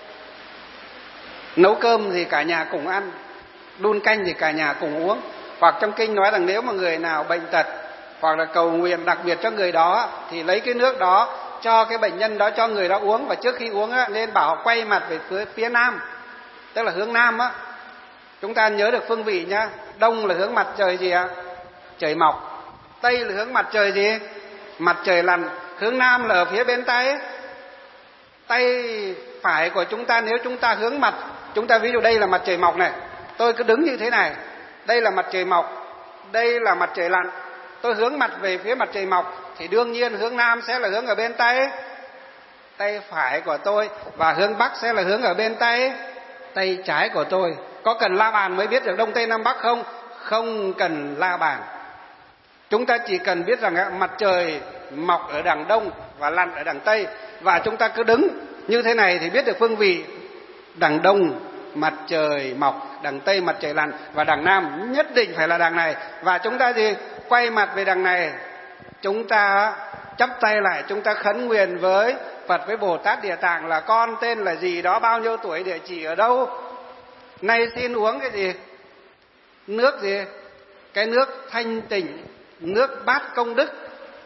Nấu cơm thì cả nhà cùng ăn, đun canh thì cả nhà cùng uống. Hoặc trong kinh nói rằng nếu mà người nào bệnh tật hoặc là cầu nguyện đặc biệt cho người đó, thì lấy cái nước đó cho cái bệnh nhân đó, cho người đó uống. Và trước khi uống nên bảo quay mặt về phía nam, tức là hướng nam á. Chúng ta nhớ được phương vị nhá. Đông là hướng mặt trời gì ạ? Trời mọc. Tây là hướng mặt trời gì? Mặt trời lặn. Hướng nam là ở phía bên tay. Tay phải của chúng ta, nếu chúng ta hướng mặt, chúng ta ví dụ đây là mặt trời mọc này, tôi cứ đứng như thế này, đây là mặt trời mọc, đây là mặt trời lặn, tôi hướng mặt về phía mặt trời mọc thì đương nhiên hướng nam sẽ là hướng ở bên tay phải của tôi, và hướng bắc sẽ là hướng ở bên tay trái của tôi. Có cần la bàn mới biết được đông tây nam bắc không? Không cần la bàn. Chúng ta chỉ cần biết rằng mặt trời mọc ở đằng đông và lặn ở đằng tây, và chúng ta cứ đứng như thế này thì biết được phương vị. Đằng đông mặt trời mọc, đằng tây mặt trời lặn, và đằng nam nhất định phải là đằng này. Và chúng ta gì? Quay mặt về đằng này, chúng ta chắp tay lại, chúng ta khấn nguyện với Phật, với Bồ Tát Địa Tạng là con tên là gì đó, bao nhiêu tuổi, địa chỉ ở đâu, nay xin uống cái gì? Nước gì? Cái nước thanh tịnh, nước bát công đức,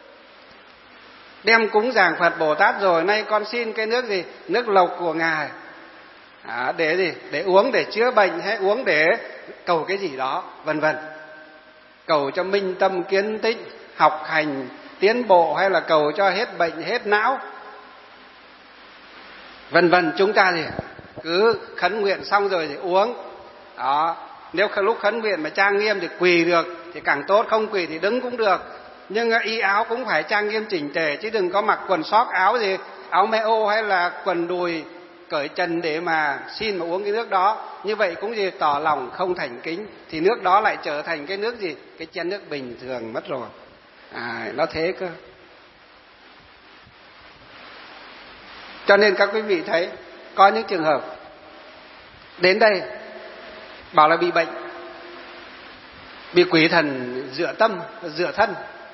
đem cúng dường Phật Bồ Tát rồi, nay con xin cái nước gì? Nước lộc của Ngài. Để gì? Để uống để chữa bệnh, hay uống để cầu cái gì đó, vân vân. Cầu cho minh tâm kiến tích, học hành tiến bộ, hay là cầu cho hết bệnh hết não, vân vân. Chúng ta thì cứ khấn nguyện xong rồi thì uống đó. Nếu lúc khấn nguyện mà trang nghiêm thì quỳ được thì càng tốt, không quỳ thì đứng cũng được. Nhưng y áo cũng phải trang nghiêm chỉnh tề, chứ đừng có mặc quần sóc, áo gì, áo mê ô hay là quần đùi cởi trần để mà xin mà uống cái nước đó. Như vậy cũng gì? Tỏ lòng không thành kính, thì nước đó lại trở thành cái nước gì? Cái chén nước bình thường mất rồi. Nó thế cơ. Cho nên các quý vị thấy có những trường hợp đến đây bảo là bị bệnh, bị quỷ thần dựa tâm, dựa thân.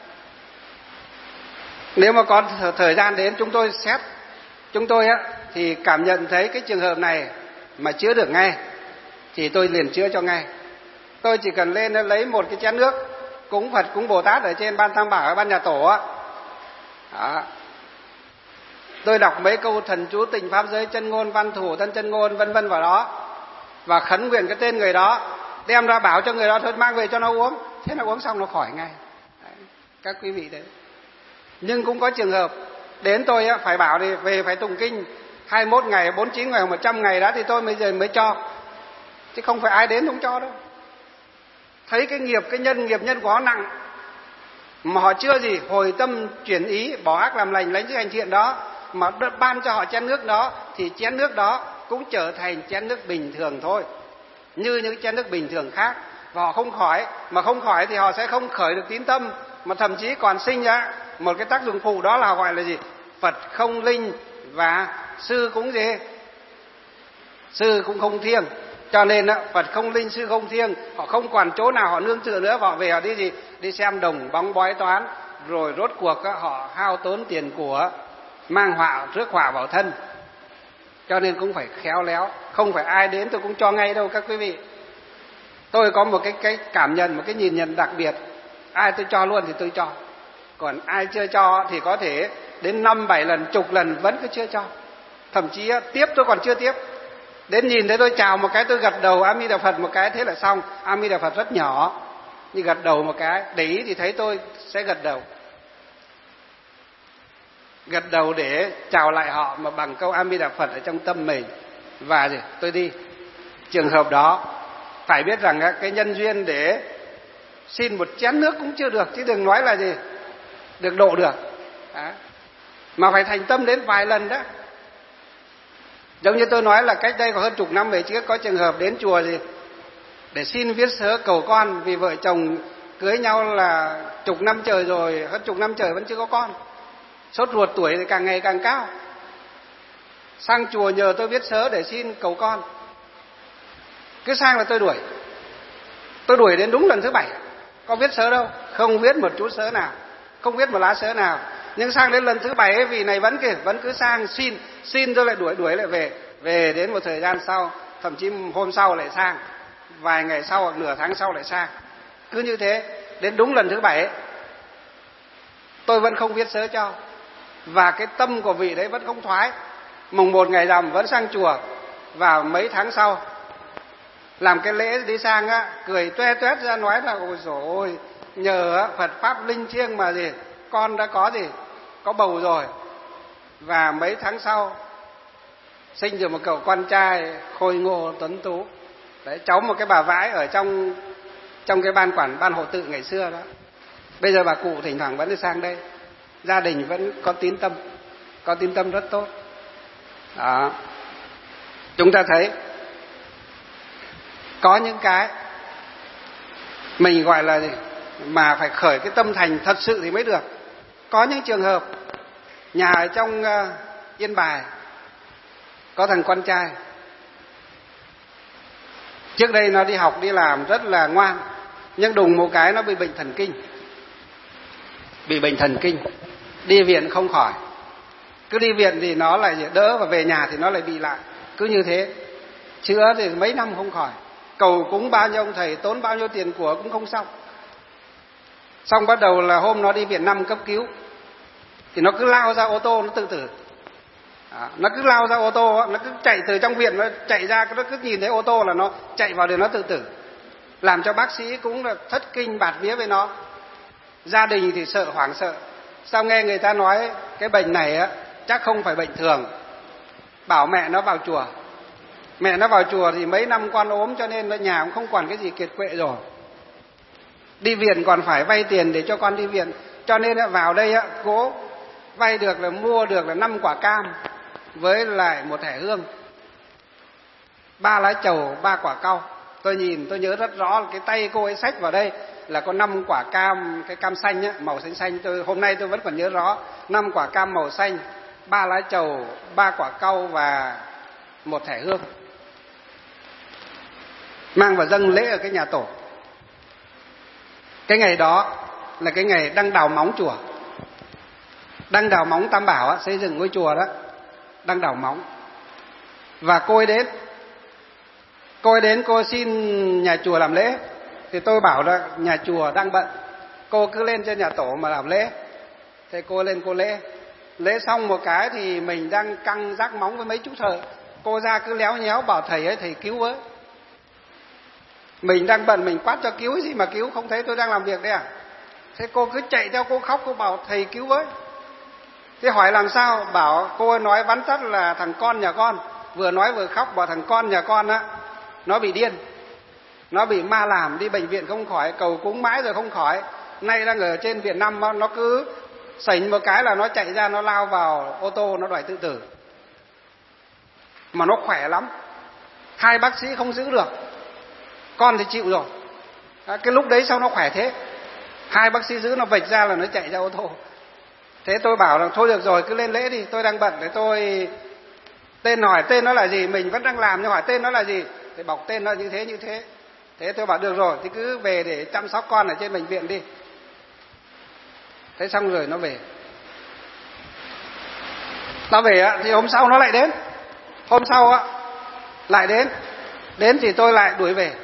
Nếu mà có thời gian đến chúng tôi xét, chúng tôi thì cảm nhận thấy cái trường hợp này mà chữa được ngay thì tôi liền chữa cho ngay. tôi chỉ cần lên lấy một cái chén nước cúng Phật cúng Bồ Tát ở trên ban Tam Bảo, ban nhà tổ á. Đó. Tôi đọc mấy câu thần chú tịnh pháp giới, chân ngôn văn thủ thân chân ngôn vân vân vào đó, và khấn nguyện cái tên người đó, đem ra bảo cho người đó thôi, mang về cho nó uống. Thế nó uống xong nó khỏi ngay. Đấy, các quý vị đấy. Nhưng cũng có trường hợp đến tôi á, phải bảo thì về phải tụng kinh 21 ngày, 49 ngày, 100 ngày đó thì tôi mới cho. Chứ không phải ai đến không cho đâu. Thấy cái nghiệp nhân của họ nặng, mà họ chưa gì hồi tâm chuyển ý, bỏ ác làm lành, lấy những hành thiện đó, mà ban cho họ chén nước đó, thì chén nước đó cũng trở thành chén nước bình thường thôi, như những chén nước bình thường khác. Và họ không khỏi, mà không khỏi thì họ sẽ không khởi được tín tâm, mà thậm chí còn sinh ra một cái tác dụng phụ, đó là gọi là gì? Phật không linh và sư cũng gì? Sư cũng không thiêng. Cho nên Phật không linh, sư không thiêng, họ không còn chỗ nào họ nương tựa nữa, họ về họ đi gì? Đi xem đồng bóng bói toán, rồi rốt cuộc họ hao tốn tiền của, mang họa rước họa vào thân. Cho nên cũng phải khéo léo, không phải ai đến tôi cũng cho ngay đâu các quý vị. Tôi có một cái cảm nhận, một cái nhìn nhận đặc biệt, ai tôi cho luôn thì tôi cho, còn ai chưa cho thì có thể đến 5-7 lần, chục lần vẫn cứ chưa cho. Thậm chí tiếp tôi còn chưa tiếp, đến nhìn thấy tôi chào một cái, tôi gật đầu A Di Đà Phật một cái, thế là xong. A Di Đà Phật rất nhỏ, nhưng gật đầu một cái, để ý thì thấy tôi sẽ gật đầu để chào lại họ, mà bằng câu A Di Đà Phật ở trong tâm mình, và gì tôi đi. Trường hợp đó phải biết rằng cái nhân duyên để xin một chén nước cũng chưa được, chứ đừng nói là gì được độ được. Đó. Mà phải thành tâm đến vài lần đó. Giống như tôi nói là cách đây có hơn chục năm về trước, có trường hợp đến chùa gì để xin viết sớ cầu con, vì vợ chồng cưới nhau là chục năm trời rồi, hơn chục năm trời vẫn chưa có con, sốt ruột, tuổi thì càng ngày càng cao. Sang chùa nhờ tôi viết sớ để xin cầu con, cứ sang là tôi đuổi đến đúng lần thứ 7. Có viết sớ đâu, không viết một chú sớ nào, không viết một lá sớ nào. Nhưng sang đến lần thứ 7 ấy, vì này vẫn cứ sang xin tôi lại đuổi lại về đến một thời gian sau, thậm chí hôm sau lại sang, vài ngày sau hoặc nửa tháng sau lại sang. Cứ như thế đến đúng lần thứ 7 ấy, tôi vẫn không viết sớ cho, và cái tâm của vị đấy vẫn không thoái. Mùng 1 ngày rằm vẫn sang chùa, và mấy tháng sau làm cái lễ đi sang cười toe toét ra nói là ôi dồi ôi, nhờ Phật pháp linh thiêng mà gì con đã có bầu rồi. Và mấy tháng sau sinh được một cậu con trai khôi ngô tuấn tú. Đấy, cháu một cái bà vãi ở trong cái ban hộ tự ngày xưa đó. Bây giờ bà cụ thỉnh thoảng vẫn đi sang đây, gia đình vẫn có tín tâm rất tốt. Đó. Chúng ta thấy có những cái mình gọi là gì? Mà phải khởi cái tâm thành thật sự thì mới được. Có những trường hợp nhà ở trong Yên Bài có thằng con trai, trước đây nó đi học đi làm rất là ngoan, nhưng đùng một cái nó bị bệnh thần kinh, đi viện không khỏi. Cứ đi viện thì nó lại đỡ, và về nhà thì nó lại bị lại. Cứ như thế chữa thì mấy năm không khỏi, cầu cúng bao nhiêu ông thầy, tốn bao nhiêu tiền của cũng không xong. Xong bắt đầu là hôm nó đi viện 5 cấp cứu thì nó cứ lao ra ô tô, nó tự tử. Nó cứ lao ra ô tô, nó cứ chạy từ trong viện, nó chạy ra, nó cứ nhìn thấy ô tô là nó chạy vào đường, nó tự tử. Làm cho bác sĩ cũng là thất kinh bạt vía với nó. Gia đình thì hoảng sợ. Sao nghe người ta nói cái bệnh này chắc không phải bệnh thường. Bảo mẹ nó vào chùa. Mẹ nó vào chùa thì mấy năm con ốm, cho nên ở nhà cũng không còn cái gì kiệt quệ rồi. Đi viện còn phải vay tiền để cho con đi viện. Cho nên vào đây cố vay được là mua được là 5 quả cam với lại 1 thẻ hương, 3 lá trầu, 3 quả cau. Tôi nhớ rất rõ là cái tay cô ấy xách vào đây là có 5 quả cam, cái cam xanh màu xanh. Hôm nay tôi vẫn còn nhớ rõ, 5 quả cam màu xanh, 3 lá trầu, 3 quả cau và 1 thẻ hương, mang vào dâng lễ ở cái nhà tổ. Cái ngày đó là cái ngày đang đào móng chùa, đang đào móng Tam Bảo xây dựng ngôi chùa đó, đang đào móng. Và cô ấy đến cô xin nhà chùa làm lễ. Thì tôi bảo là nhà chùa đang bận, cô cứ lên trên nhà tổ mà làm lễ. Thế cô lên cô lễ. Lễ xong một cái thì mình đang căng rác móng với mấy chú thợ. Cô ra cứ léo nhéo bảo thầy ấy, thầy cứu với. Mình đang bận mình quát cho cứu gì mà cứu, không thấy tôi đang làm việc đấy à? Thế cô cứ chạy theo cô khóc, cô bảo thầy cứu với. Thế hỏi làm sao? Bảo cô ấy nói vắn tắt là thằng con nhà con. Vừa nói vừa khóc, bảo thằng con nhà con á, nó bị điên. Nó bị ma làm, đi bệnh viện không khỏi, cầu cúng mãi rồi không khỏi. Nay đang ở trên Việt Nam, nó cứ sảnh một cái là nó chạy ra, nó lao vào ô tô, nó đòi tự tử. Mà nó khỏe lắm, 2 bác sĩ không giữ được, con thì chịu rồi. Cái lúc đấy sao nó khỏe thế? 2 bác sĩ giữ nó vạch ra là nó chạy ra ô tô. Thế tôi bảo là thôi được rồi, cứ lên lễ đi, tôi đang bận. Để tôi hỏi tên nó là gì, mình vẫn đang làm nhưng hỏi tên nó là gì. Thì bọc tên nó như thế như thế. Thế tôi bảo được rồi, thì cứ về để chăm sóc con ở trên bệnh viện đi. Thế xong rồi nó về. Nó về thì hôm sau nó lại đến. Hôm sau lại đến. Đến thì tôi lại đuổi về.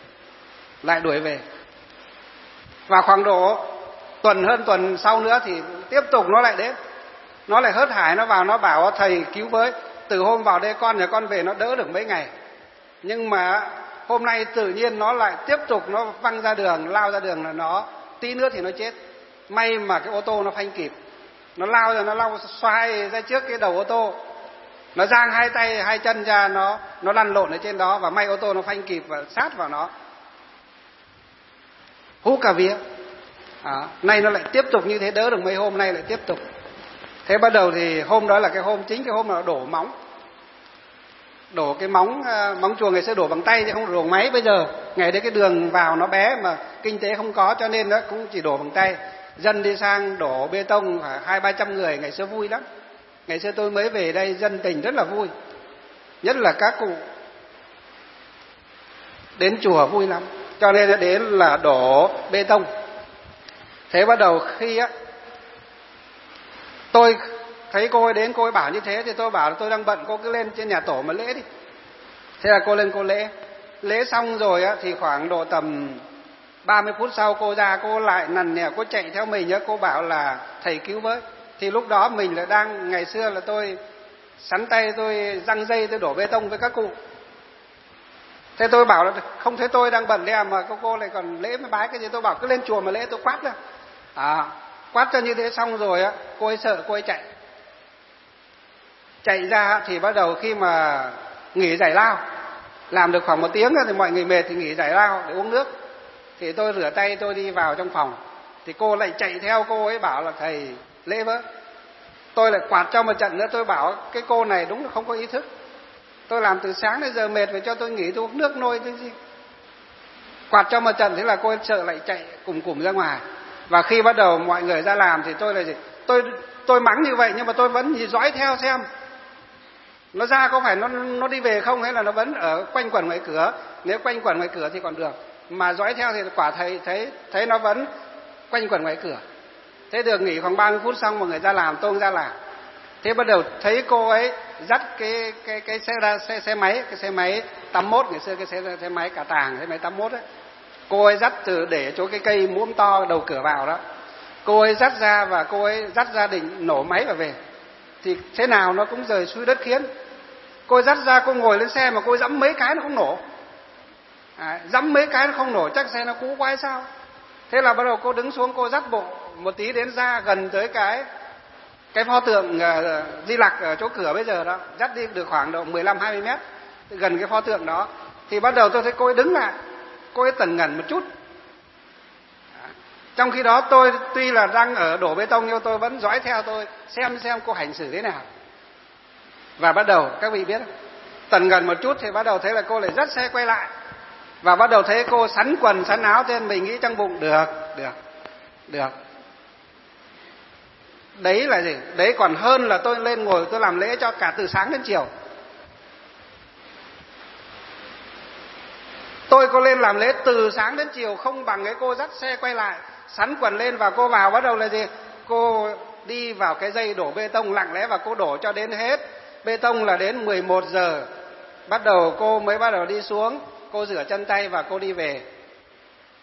Và khoảng độ hơn tuần sau nữa thì tiếp tục nó lại đến. Nó lại hớt hải, nó vào nó bảo thầy cứu với. Từ hôm vào đây con nhà con về nó đỡ được mấy ngày. Nhưng mà hôm nay tự nhiên nó lại tiếp tục, nó văng ra đường, lao ra đường là nó tí nữa thì nó chết. May mà cái ô tô nó phanh kịp. Nó lao ra, nó lao xoay ra trước cái đầu ô tô. Nó giang 2 tay 2 chân ra, nó lăn lộn ở trên đó. Và may ô tô nó phanh kịp và sát vào nó, hú cả vía. Nay nó lại tiếp tục như thế, đỡ được mấy hôm nay lại tiếp tục. Thế bắt đầu thì hôm đó là cái hôm chính, cái hôm mà đổ móng. Đổ cái móng chùa ngày xưa đổ bằng tay chứ không đổ máy. Bây giờ ngày đấy cái đường vào nó bé mà kinh tế không có, cho nên đó cũng chỉ đổ bằng tay. Dân đi sang đổ bê tông phải 200-300 người, ngày xưa vui lắm. Ngày xưa tôi mới về đây dân tình rất là vui, nhất là các cụ đến chùa vui lắm, cho nên đến là đổ bê tông. Thế bắt đầu khi tôi thấy cô ấy đến, cô ấy bảo như thế thì tôi bảo là tôi đang bận, cô cứ lên trên nhà tổ mà lễ đi. Thế là cô lên cô lễ xong rồi thì khoảng độ tầm 30 phút sau cô ra, cô lại nằn nè, cô chạy theo mình cô bảo là thầy cứu với. Thì lúc đó mình lại đang, ngày xưa là tôi sắn tay, tôi giăng dây, tôi đổ bê tông với các cụ. Thế tôi bảo là không thấy tôi đang bận đấy mà cô lại còn lễ mới bái cái gì. Tôi bảo cứ lên chùa mà lễ, tôi quát ra. Quát cho như thế xong rồi cô ấy sợ, cô ấy chạy ra. Thì bắt đầu khi mà nghỉ giải lao, làm được khoảng 1 tiếng thì mọi người mệt thì nghỉ giải lao để uống nước. Thì tôi rửa tay, tôi đi vào trong phòng. Thì cô lại chạy theo, cô ấy bảo là thầy lễ với. Tôi lại quạt cho một trận nữa. Tôi bảo cái cô này đúng là không có ý thức. Tôi làm từ sáng đến giờ mệt, phải cho tôi nghỉ, tôi uống nước nôi thế gì. Quạt cho một trận, thế là cô ấy sợ lại chạy cùng ra ngoài. Và khi bắt đầu mọi người ra làm thì tôi là gì? Tôi mắng như vậy nhưng mà tôi vẫn nhìn dõi theo xem nó ra có phải nó đi về không, hay là nó vẫn ở quanh quẩn ngoài cửa. Nếu quanh quẩn ngoài cửa thì còn được, mà dõi theo thì quả thấy nó vẫn quanh quẩn ngoài cửa. Thế được nghỉ khoảng 30 phút xong mọi người ra làm, tôi cũng ra làm. Thế bắt đầu thấy cô ấy dắt cái xe máy, cái xe máy 81, ngày xưa cái xe máy cả tàng, xe máy 81 ấy. Cô ấy dắt từ để chỗ cái cây muỗng to đầu cửa vào đó. Cô ấy dắt ra và cô ấy dắt gia đình nổ máy và về. Thì thế nào nó cũng rời xuôi đất khiến. Cô ấy dắt ra, cô ngồi lên xe mà cô ấy dẫm mấy cái nó không nổ. Dẫm mấy cái nó không nổ, chắc xe nó cũ quá hay sao. Thế là bắt đầu cô đứng xuống, cô dắt bộ một tí đến ra gần tới cái pho tượng Di Lặc ở chỗ cửa bây giờ đó, dắt đi được khoảng độ 15-20 mét gần cái pho tượng đó. Thì bắt đầu tôi thấy cô ấy đứng lại, cô ấy tần ngần một chút. Trong khi đó tôi tuy là đang ở đổ bê tông nhưng tôi vẫn dõi theo, tôi xem cô hành xử thế nào. Và bắt đầu các vị biết, tần ngần một chút thì bắt đầu thấy là cô lại dắt xe quay lại. Và bắt đầu thấy cô sắn quần sắn áo trên, mình nghĩ trong bụng được. Đấy là gì? Đấy còn hơn là tôi lên ngồi tôi làm lễ cho cả từ sáng đến chiều. Tôi có lên làm lễ từ sáng đến chiều không bằng cái cô dắt xe quay lại, sắn quần lên và cô vào bắt đầu là gì? Cô đi vào cái dây đổ bê tông lặng lẽ và cô đổ cho đến hết. Bê tông là đến 11 giờ. Bắt đầu cô mới bắt đầu đi xuống, cô rửa chân tay và cô đi về.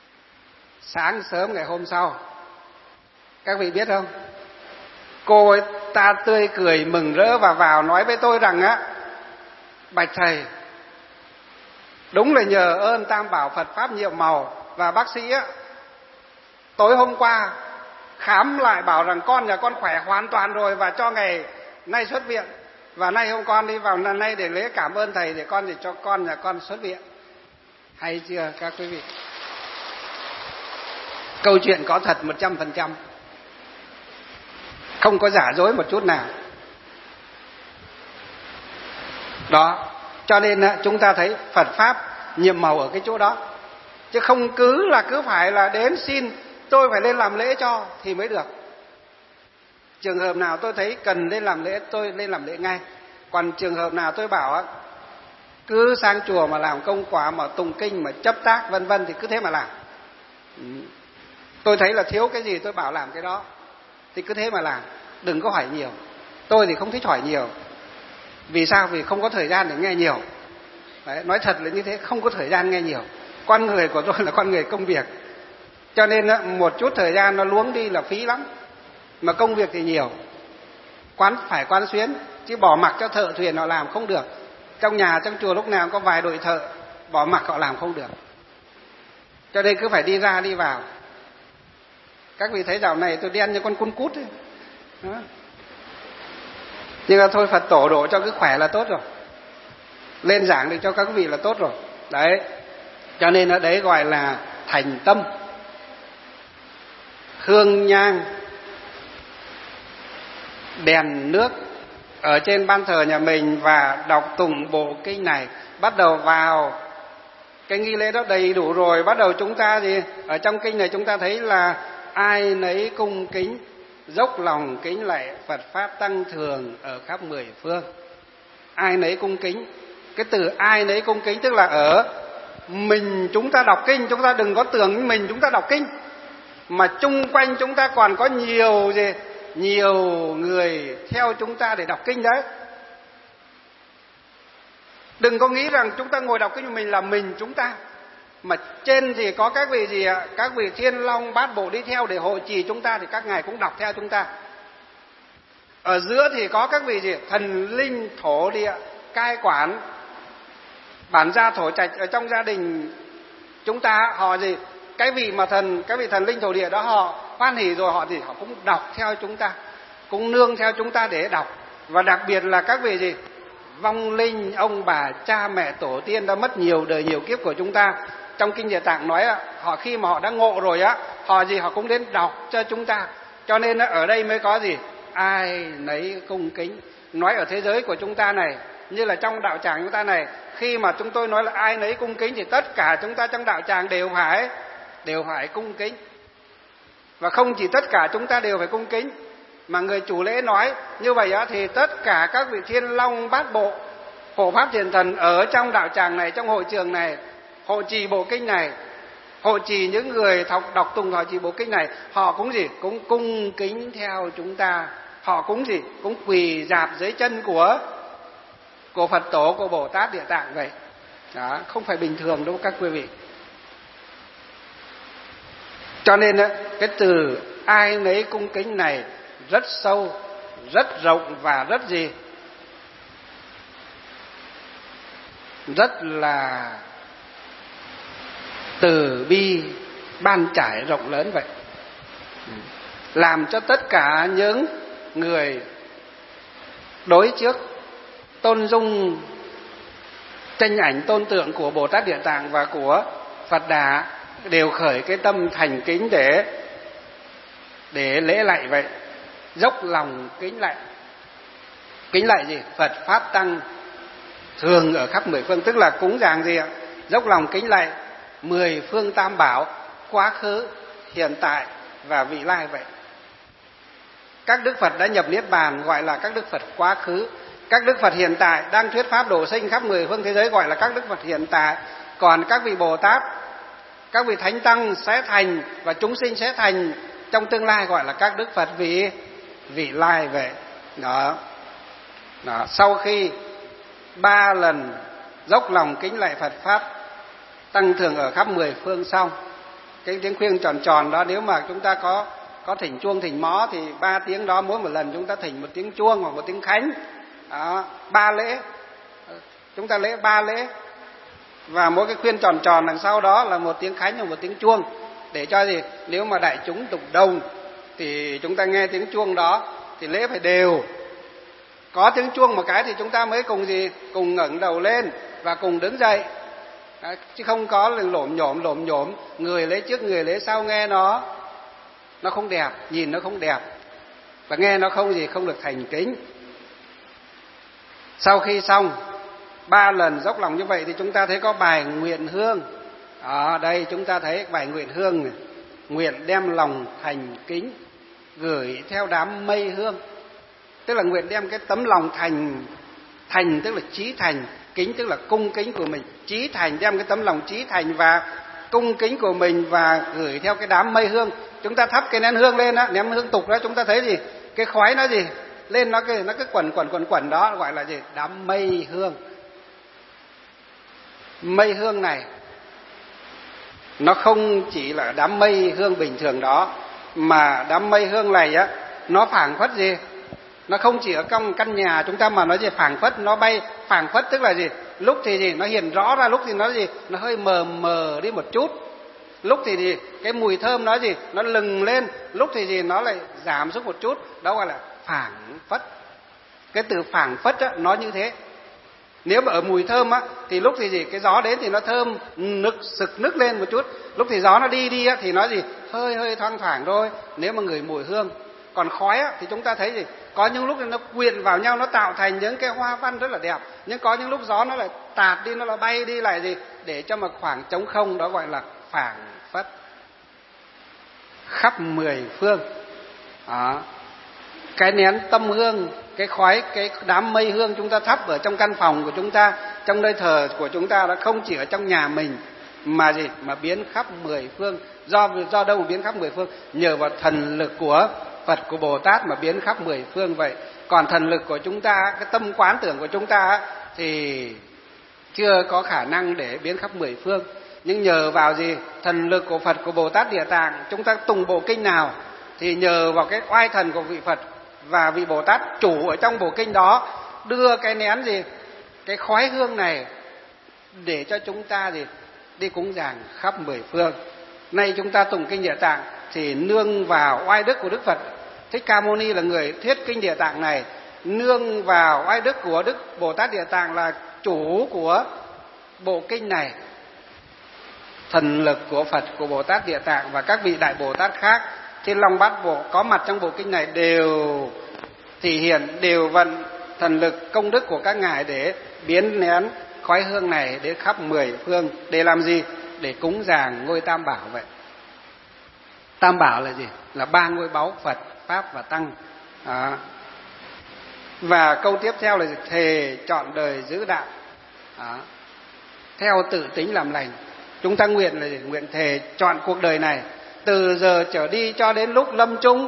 Sáng sớm ngày hôm sau, các vị biết không, cô ấy ta tươi cười mừng rỡ và vào nói với tôi rằng á: bạch thầy, đúng là nhờ ơn Tam Bảo Phật Pháp Nhiệm Màu và bác sĩ á, tối hôm qua khám lại bảo rằng con nhà con khỏe hoàn toàn rồi và cho ngày nay xuất viện. Và nay hôm con đi vào nay để lễ cảm ơn thầy để con thì cho con nhà con xuất viện. Hay chưa các quý vị? Câu chuyện có thật 100%, không có giả dối một chút nào. Đó, cho nên chúng ta thấy Phật Pháp nhiệm màu ở cái chỗ đó. Chứ không cứ phải là đến xin tôi phải lên làm lễ cho thì mới được. Trường hợp nào tôi thấy cần lên làm lễ, tôi lên làm lễ ngay. Còn trường hợp nào tôi bảo cứ sang chùa mà làm công quả, mà tụng kinh, mà chấp tác vân vân thì cứ thế mà làm. Tôi thấy là thiếu cái gì tôi bảo làm cái đó, thì cứ thế mà làm, đừng có hỏi nhiều. Tôi thì không thích hỏi nhiều. Vì sao? Vì không có thời gian để nghe nhiều. Đấy, nói thật là như thế, không có thời gian nghe nhiều. Con người của tôi là con người công việc, cho nên một chút thời gian nó luống đi là phí lắm. Mà công việc thì nhiều, phải quán xuyến, chứ bỏ mặc cho thợ thuyền họ làm không được. Trong nhà, trong chùa lúc nào có vài đội thợ, bỏ mặc họ làm không được. Cho nên cứ phải đi ra đi vào. Các vị thấy dạo này tôi đen như con cút ấy. Đó. Nhưng mà thôi, Phật tổ độ cho cứ khỏe là tốt rồi, lên giảng được cho các vị là tốt rồi. Đấy, cho nên ở đấy gọi là thành tâm. Hương nhang, đèn nước ở trên ban thờ nhà mình và đọc tụng bộ kinh này. Bắt đầu vào cái nghi lễ đó đầy đủ rồi, bắt đầu chúng ta gì? Ở trong kinh này chúng ta thấy là ai nấy cung kính, dốc lòng kính lạy Phật Pháp tăng thường ở khắp mười phương. Ai nấy cung kính. Cái từ ai nấy cung kính tức là ở mình chúng ta đọc kinh, chúng ta đừng có tưởng mình chúng ta đọc kinh, mà chung quanh chúng ta còn có nhiều người theo chúng ta để đọc kinh đấy. Đừng có nghĩ rằng chúng ta ngồi đọc kinh của mình là mình chúng ta, mà trên thì có các vị gì ạ? Các vị Thiên Long Bát Bộ đi theo để hộ trì chúng ta, thì các ngài cũng đọc theo chúng ta. Ở giữa thì có các vị gì? Thần linh thổ địa cai quản bản gia thổ trạch ở trong gia đình chúng ta. Họ gì? Cái vị thần linh thổ địa đó họ hoan hỉ rồi, họ cũng đọc theo chúng ta, cũng nương theo chúng ta để đọc. Và đặc biệt là các vị gì? Vong linh ông bà cha mẹ tổ tiên đã mất nhiều đời nhiều kiếp của chúng ta. Trong kinh Địa Tạng nói họ khi mà họ đã ngộ rồi họ cũng đến đọc cho chúng ta. Cho nên ở đây mới có gì? Ai nấy cung kính. Nói ở thế giới của chúng ta này, như là trong đạo tràng chúng ta này, khi mà chúng tôi nói là ai nấy cung kính thì tất cả chúng ta trong đạo tràng đều phải cung kính. Và không chỉ tất cả chúng ta đều phải cung kính, mà người chủ lễ nói như vậy thì tất cả các vị Thiên Long Bát Bộ, hộ pháp thiền thần ở trong đạo tràng này, trong hội trường này, hộ trì bộ kinh này, hộ trì những người đọc tùng hộ trì bộ kinh này, họ cũng cũng cung kính theo chúng ta. Họ cũng cũng quỳ rạp dưới chân của Phật tổ, của Bồ Tát Địa Tạng vậy. Đó, không phải bình thường đâu các quý vị. Cho nên cái từ ai nấy cung kính này rất sâu, rất rộng và rất rất là từ bi ban trải rộng lớn vậy. Làm cho tất cả những người đối trước tôn dung tranh ảnh tôn tượng của Bồ Tát Địa Tạng và của Phật Đà đều khởi cái tâm thành kính để lễ lạy vậy, dốc lòng kính lạy. Kính lạy gì? Phật Pháp Tăng thường ở khắp mười phương, tức là cúng dường gì ạ? Dốc lòng kính lạy mười phương Tam Bảo, quá khứ, hiện tại và vị lai vậy. Các Đức Phật đã nhập Niết Bàn gọi là các Đức Phật quá khứ. Các Đức Phật hiện tại đang thuyết pháp độ sinh khắp mười phương thế giới gọi là các Đức Phật hiện tại. Còn các vị Bồ Tát, các vị Thánh Tăng sẽ thành và chúng sinh sẽ thành trong tương lai gọi là các Đức Phật vị lai vậy. Đó. Sau khi 3 lần dốc lòng kính lạy Phật Pháp Tăng thường ở khắp mười phương xong, cái tiếng khuyên tròn tròn đó, nếu mà chúng ta có thỉnh chuông thỉnh mõ thì 3 tiếng đó mỗi một lần chúng ta thỉnh một tiếng chuông hoặc một tiếng khánh. Đó, 3 lễ. Chúng ta lễ 3 lễ. Và mỗi cái khuyên tròn tròn đằng sau đó là một tiếng khánh hoặc một tiếng chuông, để cho gì? Nếu mà đại chúng tụng đông thì chúng ta nghe tiếng chuông đó thì lễ phải đều. Có tiếng chuông một cái thì chúng ta mới cùng gì? Cùng ngẩng đầu lên và cùng đứng dậy. Chứ không có lổm nhổm, người lễ trước người lễ sau, nghe nó không đẹp, nhìn nó không đẹp và nghe nó không được thành kính. Sau khi xong 3 lần dốc lòng như vậy thì chúng ta thấy có bài nguyện hương. Ở đây chúng ta thấy bài nguyện hương này. Nguyện đem lòng thành kính gửi theo đám mây hương. Tức là nguyện đem cái tấm lòng thành tức là chí thành, kính tức là cung kính của mình, chí thành, đem cái tấm lòng chí thành và cung kính của mình và gửi theo cái đám mây hương. Chúng ta thắp cái nén hương lên á, nén hương tục đó, chúng ta thấy gì? Cái khói nó gì? Lên nó cứ quẩn đó, gọi là gì? Đám mây hương. Mây hương này nó không chỉ là đám mây hương bình thường đó, mà đám mây hương này á, nó phảng phất gì? Nó không chỉ ở trong căn nhà chúng ta mà nó gì? Phảng phất, nó bay phảng phất, tức là gì? Lúc thì gì? Nó hiện rõ ra, lúc thì nó gì? Nó hơi mờ đi một chút. Lúc thì gì? Cái mùi thơm nó gì? Nó lừng lên, lúc thì gì? Nó lại giảm xuống một chút. Đó gọi là phảng phất. Cái từ phảng phất á, nó như thế. Nếu mà ở mùi thơm á thì lúc thì gì? Cái gió đến thì nó thơm sực nức lên một chút. Lúc thì gió nó đi á thì nó gì? Hơi thoang thoảng thôi. Nếu mà ngửi mùi hương. Còn khói á thì chúng ta thấy gì? Có những lúc nó quyện vào nhau, nó tạo thành những cái hoa văn rất là đẹp. Nhưng có những lúc gió nó lại tạt đi, nó lại bay đi lại gì? Để cho một khoảng trống không, đó gọi là phảng phất. Khắp 10 phương. Đó. Cái nén tâm hương, cái khói, cái đám mây hương chúng ta thắp ở trong căn phòng của chúng ta, trong nơi thờ của chúng ta, nó không chỉ ở trong nhà mình mà gì? Mà biến khắp 10 phương. Do đâu mà biến khắp 10 phương? Nhờ vào thần lực của Phật, của Bồ Tát mà biến khắp 10 phương vậy. Còn thần lực của chúng ta, cái tâm quán tưởng của chúng ta thì chưa có khả năng để biến khắp 10 phương. Nhưng nhờ vào gì? Thần lực của Phật, của Bồ Tát Địa Tạng. Chúng ta tùng bộ kinh nào thì nhờ vào cái oai thần của vị Phật và vị Bồ Tát chủ ở trong bộ kinh đó đưa cái nén gì? Cái khói hương này để cho chúng ta gì? Đi cúng dường khắp 10 phương. Nay chúng ta tụng kinh Địa Tạng thì nương vào oai đức của Đức Phật. Thích Ca Mâu Ni là người thuyết kinh Địa Tạng này, nương vào oai đức của Đức Bồ Tát Địa Tạng là chủ của bộ kinh này. Thần lực của Phật, của Bồ Tát Địa Tạng và các vị Đại Bồ Tát khác, Thiên Long Bát Bộ có mặt trong bộ kinh này đều thể hiện, đều vận thần lực công đức của các ngài để biến nén khói hương này đến khắp 10 phương. Để làm gì? Để cúng dường ngôi Tam Bảo vậy. Tam Bảo là gì? Là 3 ngôi báu Phật, Pháp và Tăng. Đó. Và câu tiếp theo là gì? Thề trọn đời giữ đạo. Đó. Theo tự tính làm lành. Chúng ta nguyện là gì? Nguyện thề trọn cuộc đời này, từ giờ trở đi cho đến lúc lâm chung,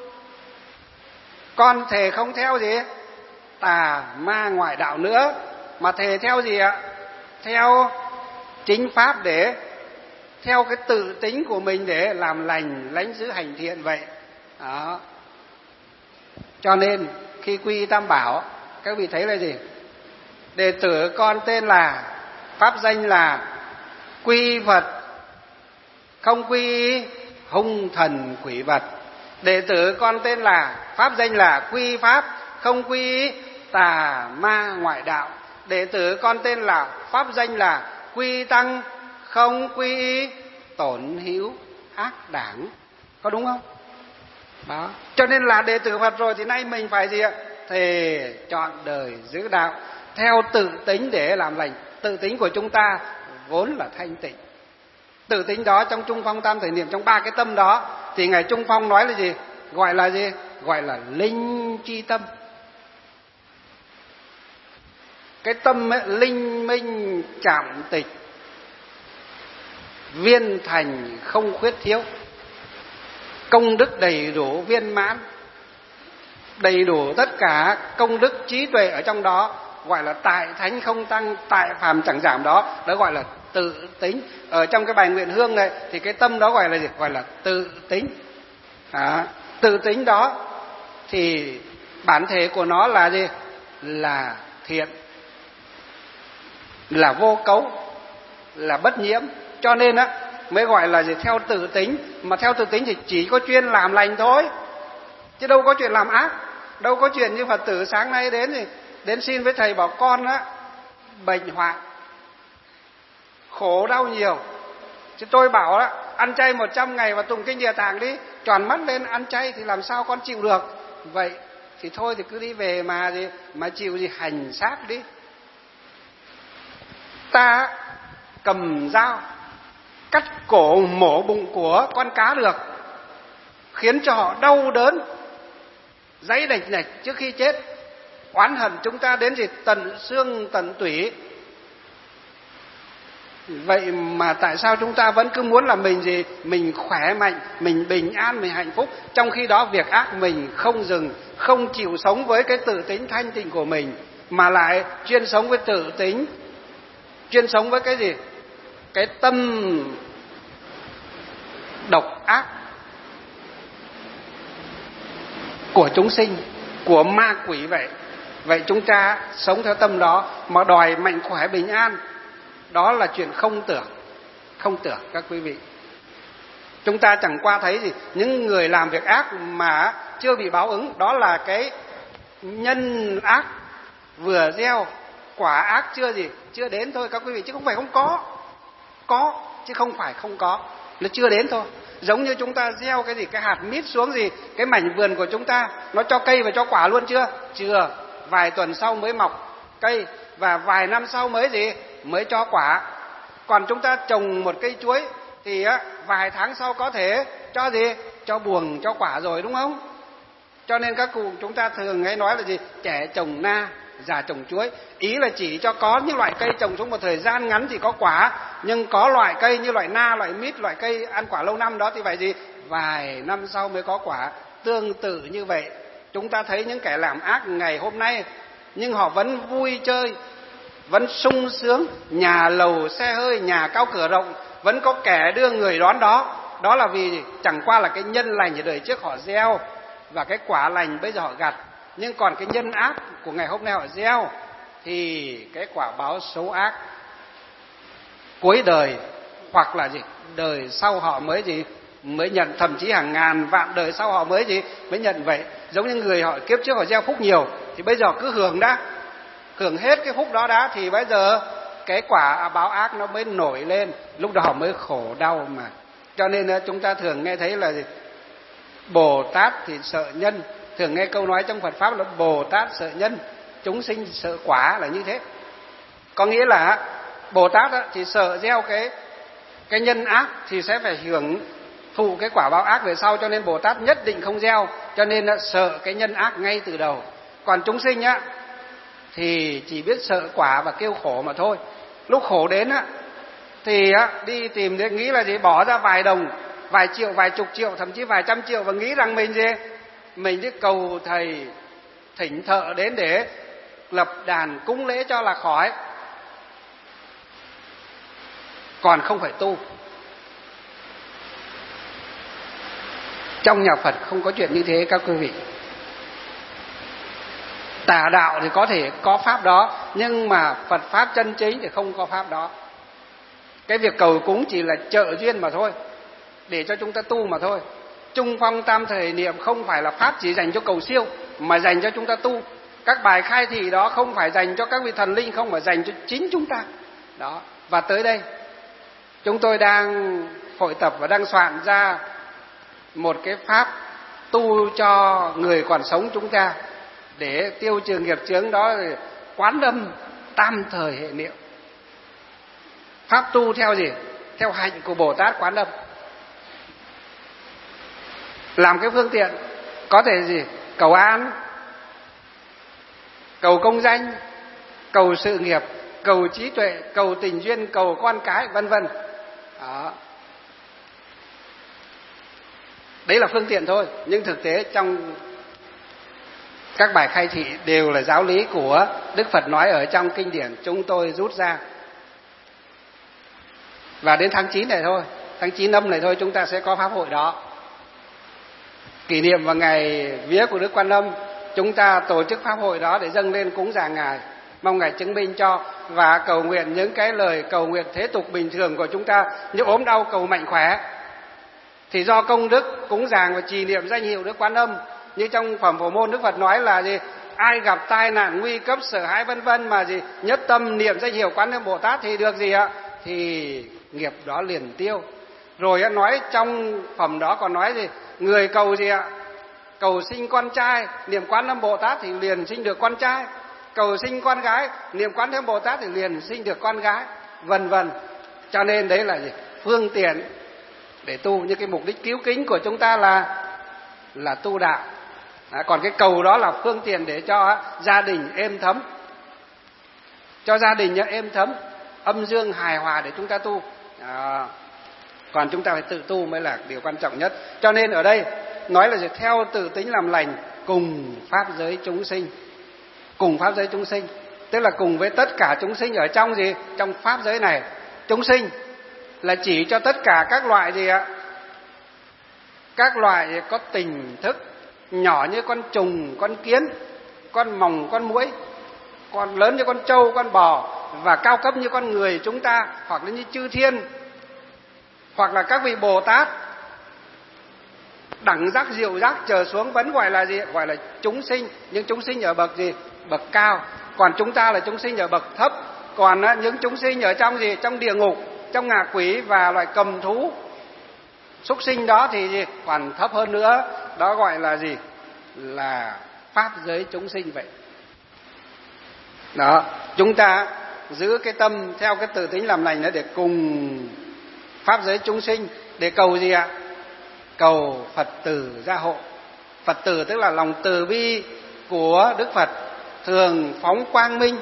con thề không theo gì? Tà ma ngoại đạo nữa, mà thề theo gì ạ? Theo chính pháp, để theo cái tự tính của mình để làm lành, lánh giữ hành thiện vậy. Đó. Cho nên khi quy Tam Bảo, các vị thấy là gì? Đệ tử con tên là, pháp danh là quy Phật, không quy hung thần quỷ vật. Đệ tử con tên là, pháp danh là quy Pháp, không quy tà ma ngoại đạo. Đệ tử con tên là, pháp danh là quy Tăng, không quy tổn hữu ác đảng. Có đúng không? Đó. Cho nên là đệ tử Phật rồi thì nay mình phải gì ạ? Thề trọn đời giữ đạo, theo tự tính để làm lành. Tự tính của chúng ta vốn là thanh tịnh. Tự tính đó trong Trung Phong Tam Thời Niệm, trong 3 cái tâm đó thì ngài Trung Phong nói là gì? Gọi là gì? Gọi là linh chi tâm. Cái tâm ấy, linh minh chạm tịch, viên thành không khuyết thiếu, công đức đầy đủ viên mãn, đầy đủ tất cả công đức trí tuệ ở trong đó, gọi là tại thánh không tăng, tại phàm chẳng giảm đó, đó gọi là tự tính. Ở trong cái bài nguyện hương này thì cái tâm đó gọi là gì? Gọi là tự tính. Tự tính đó thì bản thể của nó là gì? Là thiện, là vô cấu, là bất nhiễm. Cho nên á mới gọi là gì? Theo tự tính. Mà theo tự tính thì chỉ có chuyên làm lành thôi, chứ đâu có chuyện làm ác. Đâu có chuyện như Phật tử sáng nay đến xin với thầy bảo con á bệnh hoạn, khổ đau nhiều. Chứ tôi bảo á ăn chay 100 ngày và tụng kinh Địa Tạng đi, tròn mắt lên ăn chay thì làm sao con chịu được. Vậy thì thôi thì cứ đi về mà chịu gì, hành xác đi. Ta cầm dao cắt cổ mổ bụng của con cá được, khiến cho họ đau đớn dáy đạch nạch trước khi chết, oán hận chúng ta đến gì tận xương tận tủy. Vậy mà tại sao chúng ta vẫn cứ muốn là mình khỏe mạnh, mình bình an, mình hạnh phúc, trong khi đó việc ác mình không dừng, không chịu sống với cái tự tính thanh tịnh của mình, mà lại chuyên sống với tự tính, chuyên sống với cái gì? Cái tâm độc ác của chúng sinh, của ma quỷ vậy. Vậy chúng ta sống theo tâm đó mà đòi mạnh khỏe bình an, đó là chuyện không tưởng các quý vị. Chúng ta chẳng qua thấy gì những người làm việc ác mà chưa bị báo ứng, đó là cái nhân ác vừa gieo, quả ác chưa đến thôi các quý vị, chứ không phải không có chứ không phải không có, nó chưa đến thôi. Giống như chúng ta gieo cái gì, cái hạt mít xuống gì, cái mảnh vườn của chúng ta nó cho cây và cho quả luôn chưa, vài tuần sau mới mọc cây và vài năm sau mới cho quả. Còn chúng ta trồng một cây chuối thì vài tháng sau có thể cho buồng, cho quả rồi, đúng không? Cho nên các cụ chúng ta thường hay nói là gì? Trẻ trồng na, già trồng chuối. Ý là chỉ cho có những loại cây trồng xuống một thời gian ngắn thì có quả, nhưng có loại cây như loại na, loại mít, loại cây ăn quả lâu năm đó thì phải gì? Vài năm sau mới có quả. Tương tự như vậy, chúng ta thấy những kẻ làm ác ngày hôm nay nhưng họ vẫn vui chơi, vẫn sung sướng, nhà lầu xe hơi, nhà cao cửa rộng, vẫn có kẻ đưa người đón đó. Đó là vì chẳng qua là cái nhân lành ở đời trước họ gieo và cái quả lành bây giờ họ gặt. Nhưng còn cái nhân ác của ngày hôm nay họ gieo thì cái quả báo xấu ác cuối đời hoặc là đời sau họ mới nhận, thậm chí hàng ngàn vạn đời sau họ mới nhận. Vậy giống như người họ kiếp trước họ gieo phúc nhiều thì bây giờ cứ hưởng hết cái phúc đó đã, thì bây giờ cái quả báo ác nó mới nổi lên, lúc đó họ mới khổ đau mà. Cho nên chúng ta thường nghe thấy là Bồ Tát thì sợ nhân, thường nghe câu nói trong Phật pháp là Bồ Tát sợ nhân, chúng sinh sợ quả, là như thế. Có nghĩa là Bồ Tát thì sợ gieo cái nhân ác thì sẽ phải hưởng thụ cái quả báo ác về sau, cho nên Bồ Tát nhất định không gieo, cho nên sợ cái nhân ác ngay từ đầu. Còn chúng sinh thì chỉ biết sợ quả và kêu khổ mà thôi. Lúc khổ đến thì đi tìm để nghĩ là bỏ ra vài đồng, vài triệu, vài chục triệu, thậm chí vài trăm triệu và nghĩ rằng mình đi cầu thầy thỉnh thợ đến để lập đàn cúng lễ cho là khỏi, còn không phải tu. Trong nhà Phật không có chuyện như thế các quý vị. Tà đạo thì có thể có pháp đó, nhưng mà Phật pháp chân chính thì không có pháp đó. Cái việc cầu cúng chỉ là trợ duyên mà thôi, để cho chúng ta tu mà thôi. Trung phong tam thời niệm không phải là pháp chỉ dành cho cầu siêu, mà dành cho chúng ta tu. Các bài khai thị đó không phải dành cho các vị thần linh, không, mà dành cho chính chúng ta. Đó. Và tới đây chúng tôi đang hội tập và đang soạn ra một cái pháp tu cho người còn sống chúng ta, để tiêu trừ nghiệp chướng đó, Quán Âm tam thời hệ niệm. Pháp tu theo theo hạnh của Bồ Tát Quán Âm, làm cái phương tiện có thể cầu an, cầu công danh, cầu sự nghiệp, cầu trí tuệ, cầu tình duyên, cầu con cái, vân vân. Đó. Đấy là phương tiện thôi, nhưng thực tế trong các bài khai thị đều là giáo lý của Đức Phật nói ở trong kinh điển, chúng tôi rút ra. Và đến tháng 9 này thôi, tháng 9 âm này thôi, chúng ta sẽ có pháp hội đó. Kỷ niệm vào ngày vía của Đức Quan Âm, chúng ta tổ chức pháp hội đó để dâng lên cúng dường Ngài, mong Ngài chứng minh cho và cầu nguyện những cái lời cầu nguyện thế tục bình thường của chúng ta, như ốm đau cầu mạnh khỏe. Thì do công đức cúng dường và trì niệm danh hiệu Đức Quan Âm, như trong phẩm Phổ Môn Đức Phật nói là gì? Ai gặp tai nạn nguy cấp sợ hãi vân vân mà gì nhất tâm niệm danh hiệu Quan Âm Bồ Tát thì được gì ạ? Thì nghiệp đó liền tiêu. Rồi nói trong phẩm đó còn nói gì? Người cầu gì ạ? Cầu sinh con trai, niệm Quan Âm Bồ Tát thì liền sinh được con trai. Cầu sinh con gái, niệm Quan Âm Bồ Tát thì liền sinh được con gái, vân vân. Cho nên đấy là gì? Phương tiện để tu. Như cái mục đích cứu kính của chúng ta là tu đạo. Còn cái cầu đó là phương tiện để cho gia đình êm thấm, cho gia đình êm thấm, âm dương hài hòa để chúng ta tu. Còn chúng ta phải tự tu mới là điều quan trọng nhất. Cho nên ở đây nói là theo tự tính làm lành cùng pháp giới chúng sinh. Cùng pháp giới chúng sinh tức là cùng với tất cả chúng sinh ở trong gì? Trong pháp giới này. Chúng sinh là chỉ cho tất cả các loại gì ạ? Các loại có tình thức, nhỏ như con trùng, con kiến, con mòng, con muỗi, còn lớn như con trâu, con bò, và cao cấp như con người chúng ta, hoặc là như chư thiên, hoặc là các vị Bồ Tát đẳng giác diệu giác trở xuống vẫn gọi là gì? Gọi là chúng sinh. Nhưng chúng sinh ở bậc gì? Bậc cao. Còn chúng ta là chúng sinh ở bậc thấp. Còn những chúng sinh ở trong gì? Trong địa ngục, trong ngạ quỷ và loại cầm thú súc sinh đó thì gì? Còn thấp hơn nữa. Đó gọi là gì? Là pháp giới chúng sinh vậy. Đó, chúng ta giữ cái tâm theo cái tự tính làm lành đó để cùng pháp giới chúng sinh để cầu gì ạ? Cầu Phật tử gia hộ. Phật tử tức là lòng từ bi của Đức Phật thường phóng quang minh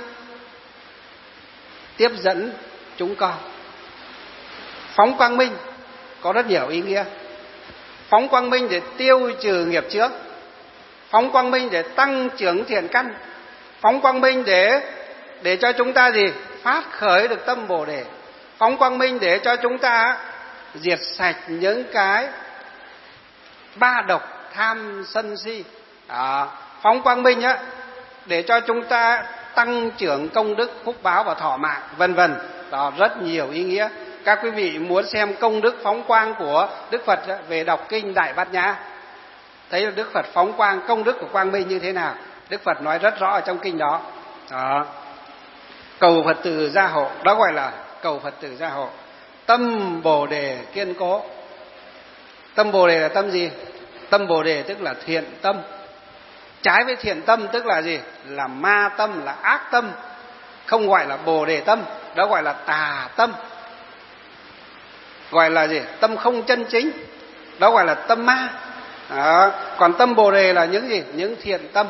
tiếp dẫn chúng con. Phóng quang minh có rất nhiều ý nghĩa. Phóng quang minh để tiêu trừ nghiệp chướng, phóng quang minh để tăng trưởng thiện căn, phóng quang minh để cho chúng ta gì? Phát khởi được tâm Bồ Đề, phóng quang minh để cho chúng ta diệt sạch những cái ba độc tham sân si. Phóng quang minh để cho chúng ta tăng trưởng công đức phúc báo và thọ mạng, vân vân. Đó, rất nhiều ý nghĩa. Các quý vị muốn xem công đức phóng quang của Đức Phật về đọc kinh Đại Bát Nhã, thấy là Đức Phật phóng quang, công đức của quang minh như thế nào. Đức Phật nói rất rõ ở trong kinh đó. Cầu Phật tử gia hộ, đó gọi là cầu Phật tử gia hộ. Tâm Bồ Đề kiên cố. Tâm Bồ Đề là tâm gì? Tâm Bồ Đề tức là thiện tâm. Trái với thiện tâm tức là gì? Là ma tâm, là ác tâm. Không gọi là Bồ Đề tâm, đó gọi là tà tâm. Gọi là gì? Tâm không chân chính, đó gọi là tâm ma. Còn tâm Bồ Đề là những gì? Những thiện tâm.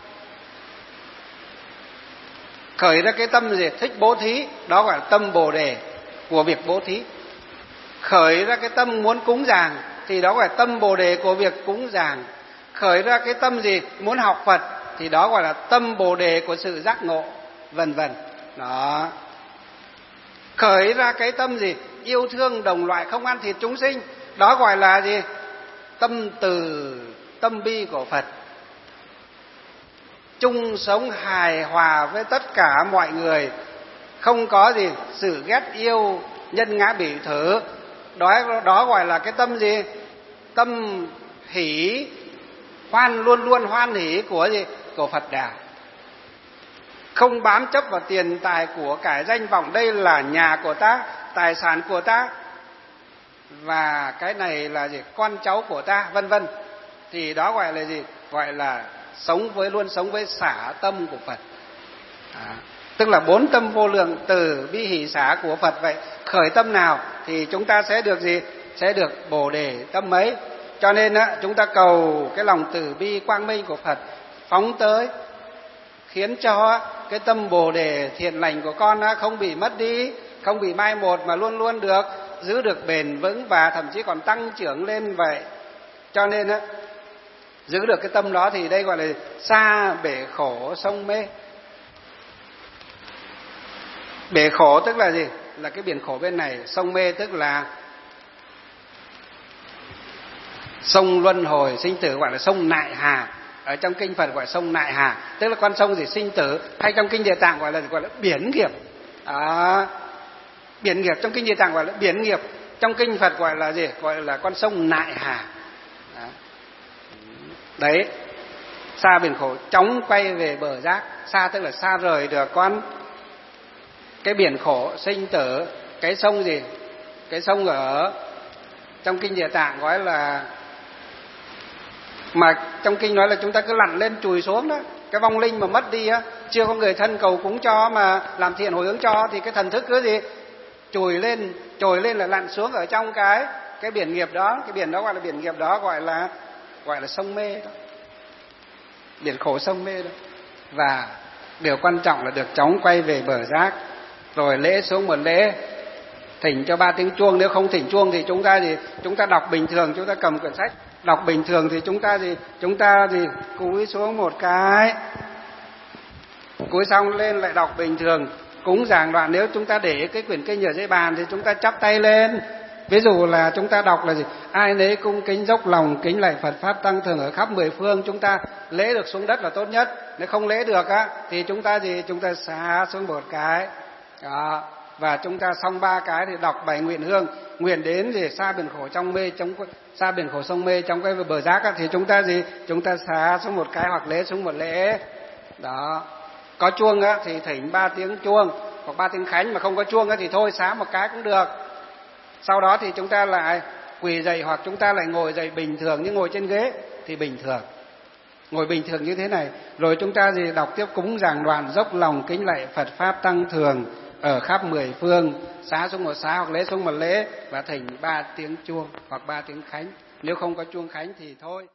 Khởi ra cái tâm gì? Thích bố thí, đó gọi là tâm Bồ Đề của việc bố thí. Khởi ra cái tâm muốn cúng dường thì đó gọi là tâm Bồ Đề của việc cúng dường. Khởi ra cái tâm gì? Muốn học Phật thì đó gọi là tâm Bồ Đề của sự giác ngộ, vân vân. Đó. Khởi ra cái tâm gì? Yêu thương đồng loại, không ăn thịt chúng sinh, đó gọi là gì? Tâm từ, tâm bi của Phật. Chung sống hài hòa với tất cả mọi người, không có gì sự ghét yêu, nhân ngã bỉ thử. Đó gọi là cái tâm gì? Tâm hỷ, luôn luôn hoan hỷ của gì? Của Phật đạo. Không bám chấp vào tiền tài của cải danh vọng, đây là nhà của ta, tài sản của ta, và cái này là gì? Con cháu của ta, vân vân. Thì đó gọi là gì? Gọi là luôn sống với xả tâm của Phật. Tức là 4 tâm vô lượng từ bi hỷ xả của Phật vậy. Khởi tâm nào thì chúng ta sẽ được gì? Sẽ được Bồ Đề tâm ấy. Cho nên chúng ta cầu cái lòng từ bi quang minh của Phật phóng tới, khiến cho cái tâm Bồ Đề thiện lành của con không bị mất đi, không bị mai một, mà luôn luôn được giữ được bền vững và thậm chí còn tăng trưởng lên vậy. Cho nên giữ được cái tâm đó thì đây gọi là xa bể khổ sông mê. Bể khổ tức là gì? là cái biển khổ bên này. Sông Mê tức là sông luân hồi sinh tử, gọi là sông Nại Hà. Ở trong kinh Phật gọi sông Nại Hà, tức là con sông gì sinh tử, hay trong kinh Địa Tạng gọi là biển nghiệp. Biển nghiệp trong kinh Địa Tạng gọi là biển nghiệp, trong kinh Phật gọi là gì? Gọi là con sông Nại Hà. Đấy, xa biển khổ chóng quay về bờ giác. Xa tức là xa rời được cái biển khổ sinh tử. Cái sông gì? Cái sông ở trong kinh Địa Tạng gọi là, mà trong kinh nói là chúng ta cứ lặn lên chùi xuống đó. Cái vong linh mà mất đi á, chưa có người thân cầu cúng cho mà làm thiện hồi hướng cho, thì cái thần thức cứ gì trồi lên là lặn xuống ở trong cái biển nghiệp đó. Cái biển đó gọi là biển nghiệp đó, gọi là sông Mê đó, biển khổ sông Mê đó. Và điều quan trọng là được chóng quay về bờ giác. Rồi lễ xuống một lễ, thỉnh cho 3 tiếng chuông. Nếu không thỉnh chuông thì chúng ta đọc bình thường, chúng ta cầm quyển sách đọc bình thường thì chúng ta cúi xuống một cái, cúi xong lên lại đọc bình thường. Cúng giảng đoạn, nếu chúng ta để cái quyển kinh ở dưới bàn thì chúng ta chắp tay lên. Ví dụ là chúng ta đọc là gì? Ai nấy cung kính dốc lòng kính lạy Phật pháp tăng thường ở khắp 10 phương. Chúng ta lễ được xuống đất là tốt nhất. Nếu không lễ được á thì chúng ta xá xuống một cái đó. Và chúng ta xong 3 cái thì đọc 7 nguyện hương. Nguyện đến thì xa biển khổ trong mê, xa biển khổ sông Mê trong cái bờ giác á, thì chúng ta xá xuống một cái hoặc lễ xuống một lễ đó. Có chuông á thì thỉnh 3 tiếng chuông hoặc 3 tiếng khánh, mà không có chuông á thì thôi xá một cái cũng được. Sau đó thì chúng ta lại quỳ dậy hoặc chúng ta lại ngồi dậy bình thường, như ngồi trên ghế thì bình thường, ngồi bình thường như thế này. Rồi chúng ta đọc tiếp cúng giảng đoạn, dốc lòng kính lạy Phật pháp tăng thường ở khắp 10 phương, xá xuống một xá hoặc lễ xuống một lễ, và thỉnh 3 tiếng chuông hoặc 3 tiếng khánh. Nếu không có chuông khánh thì thôi.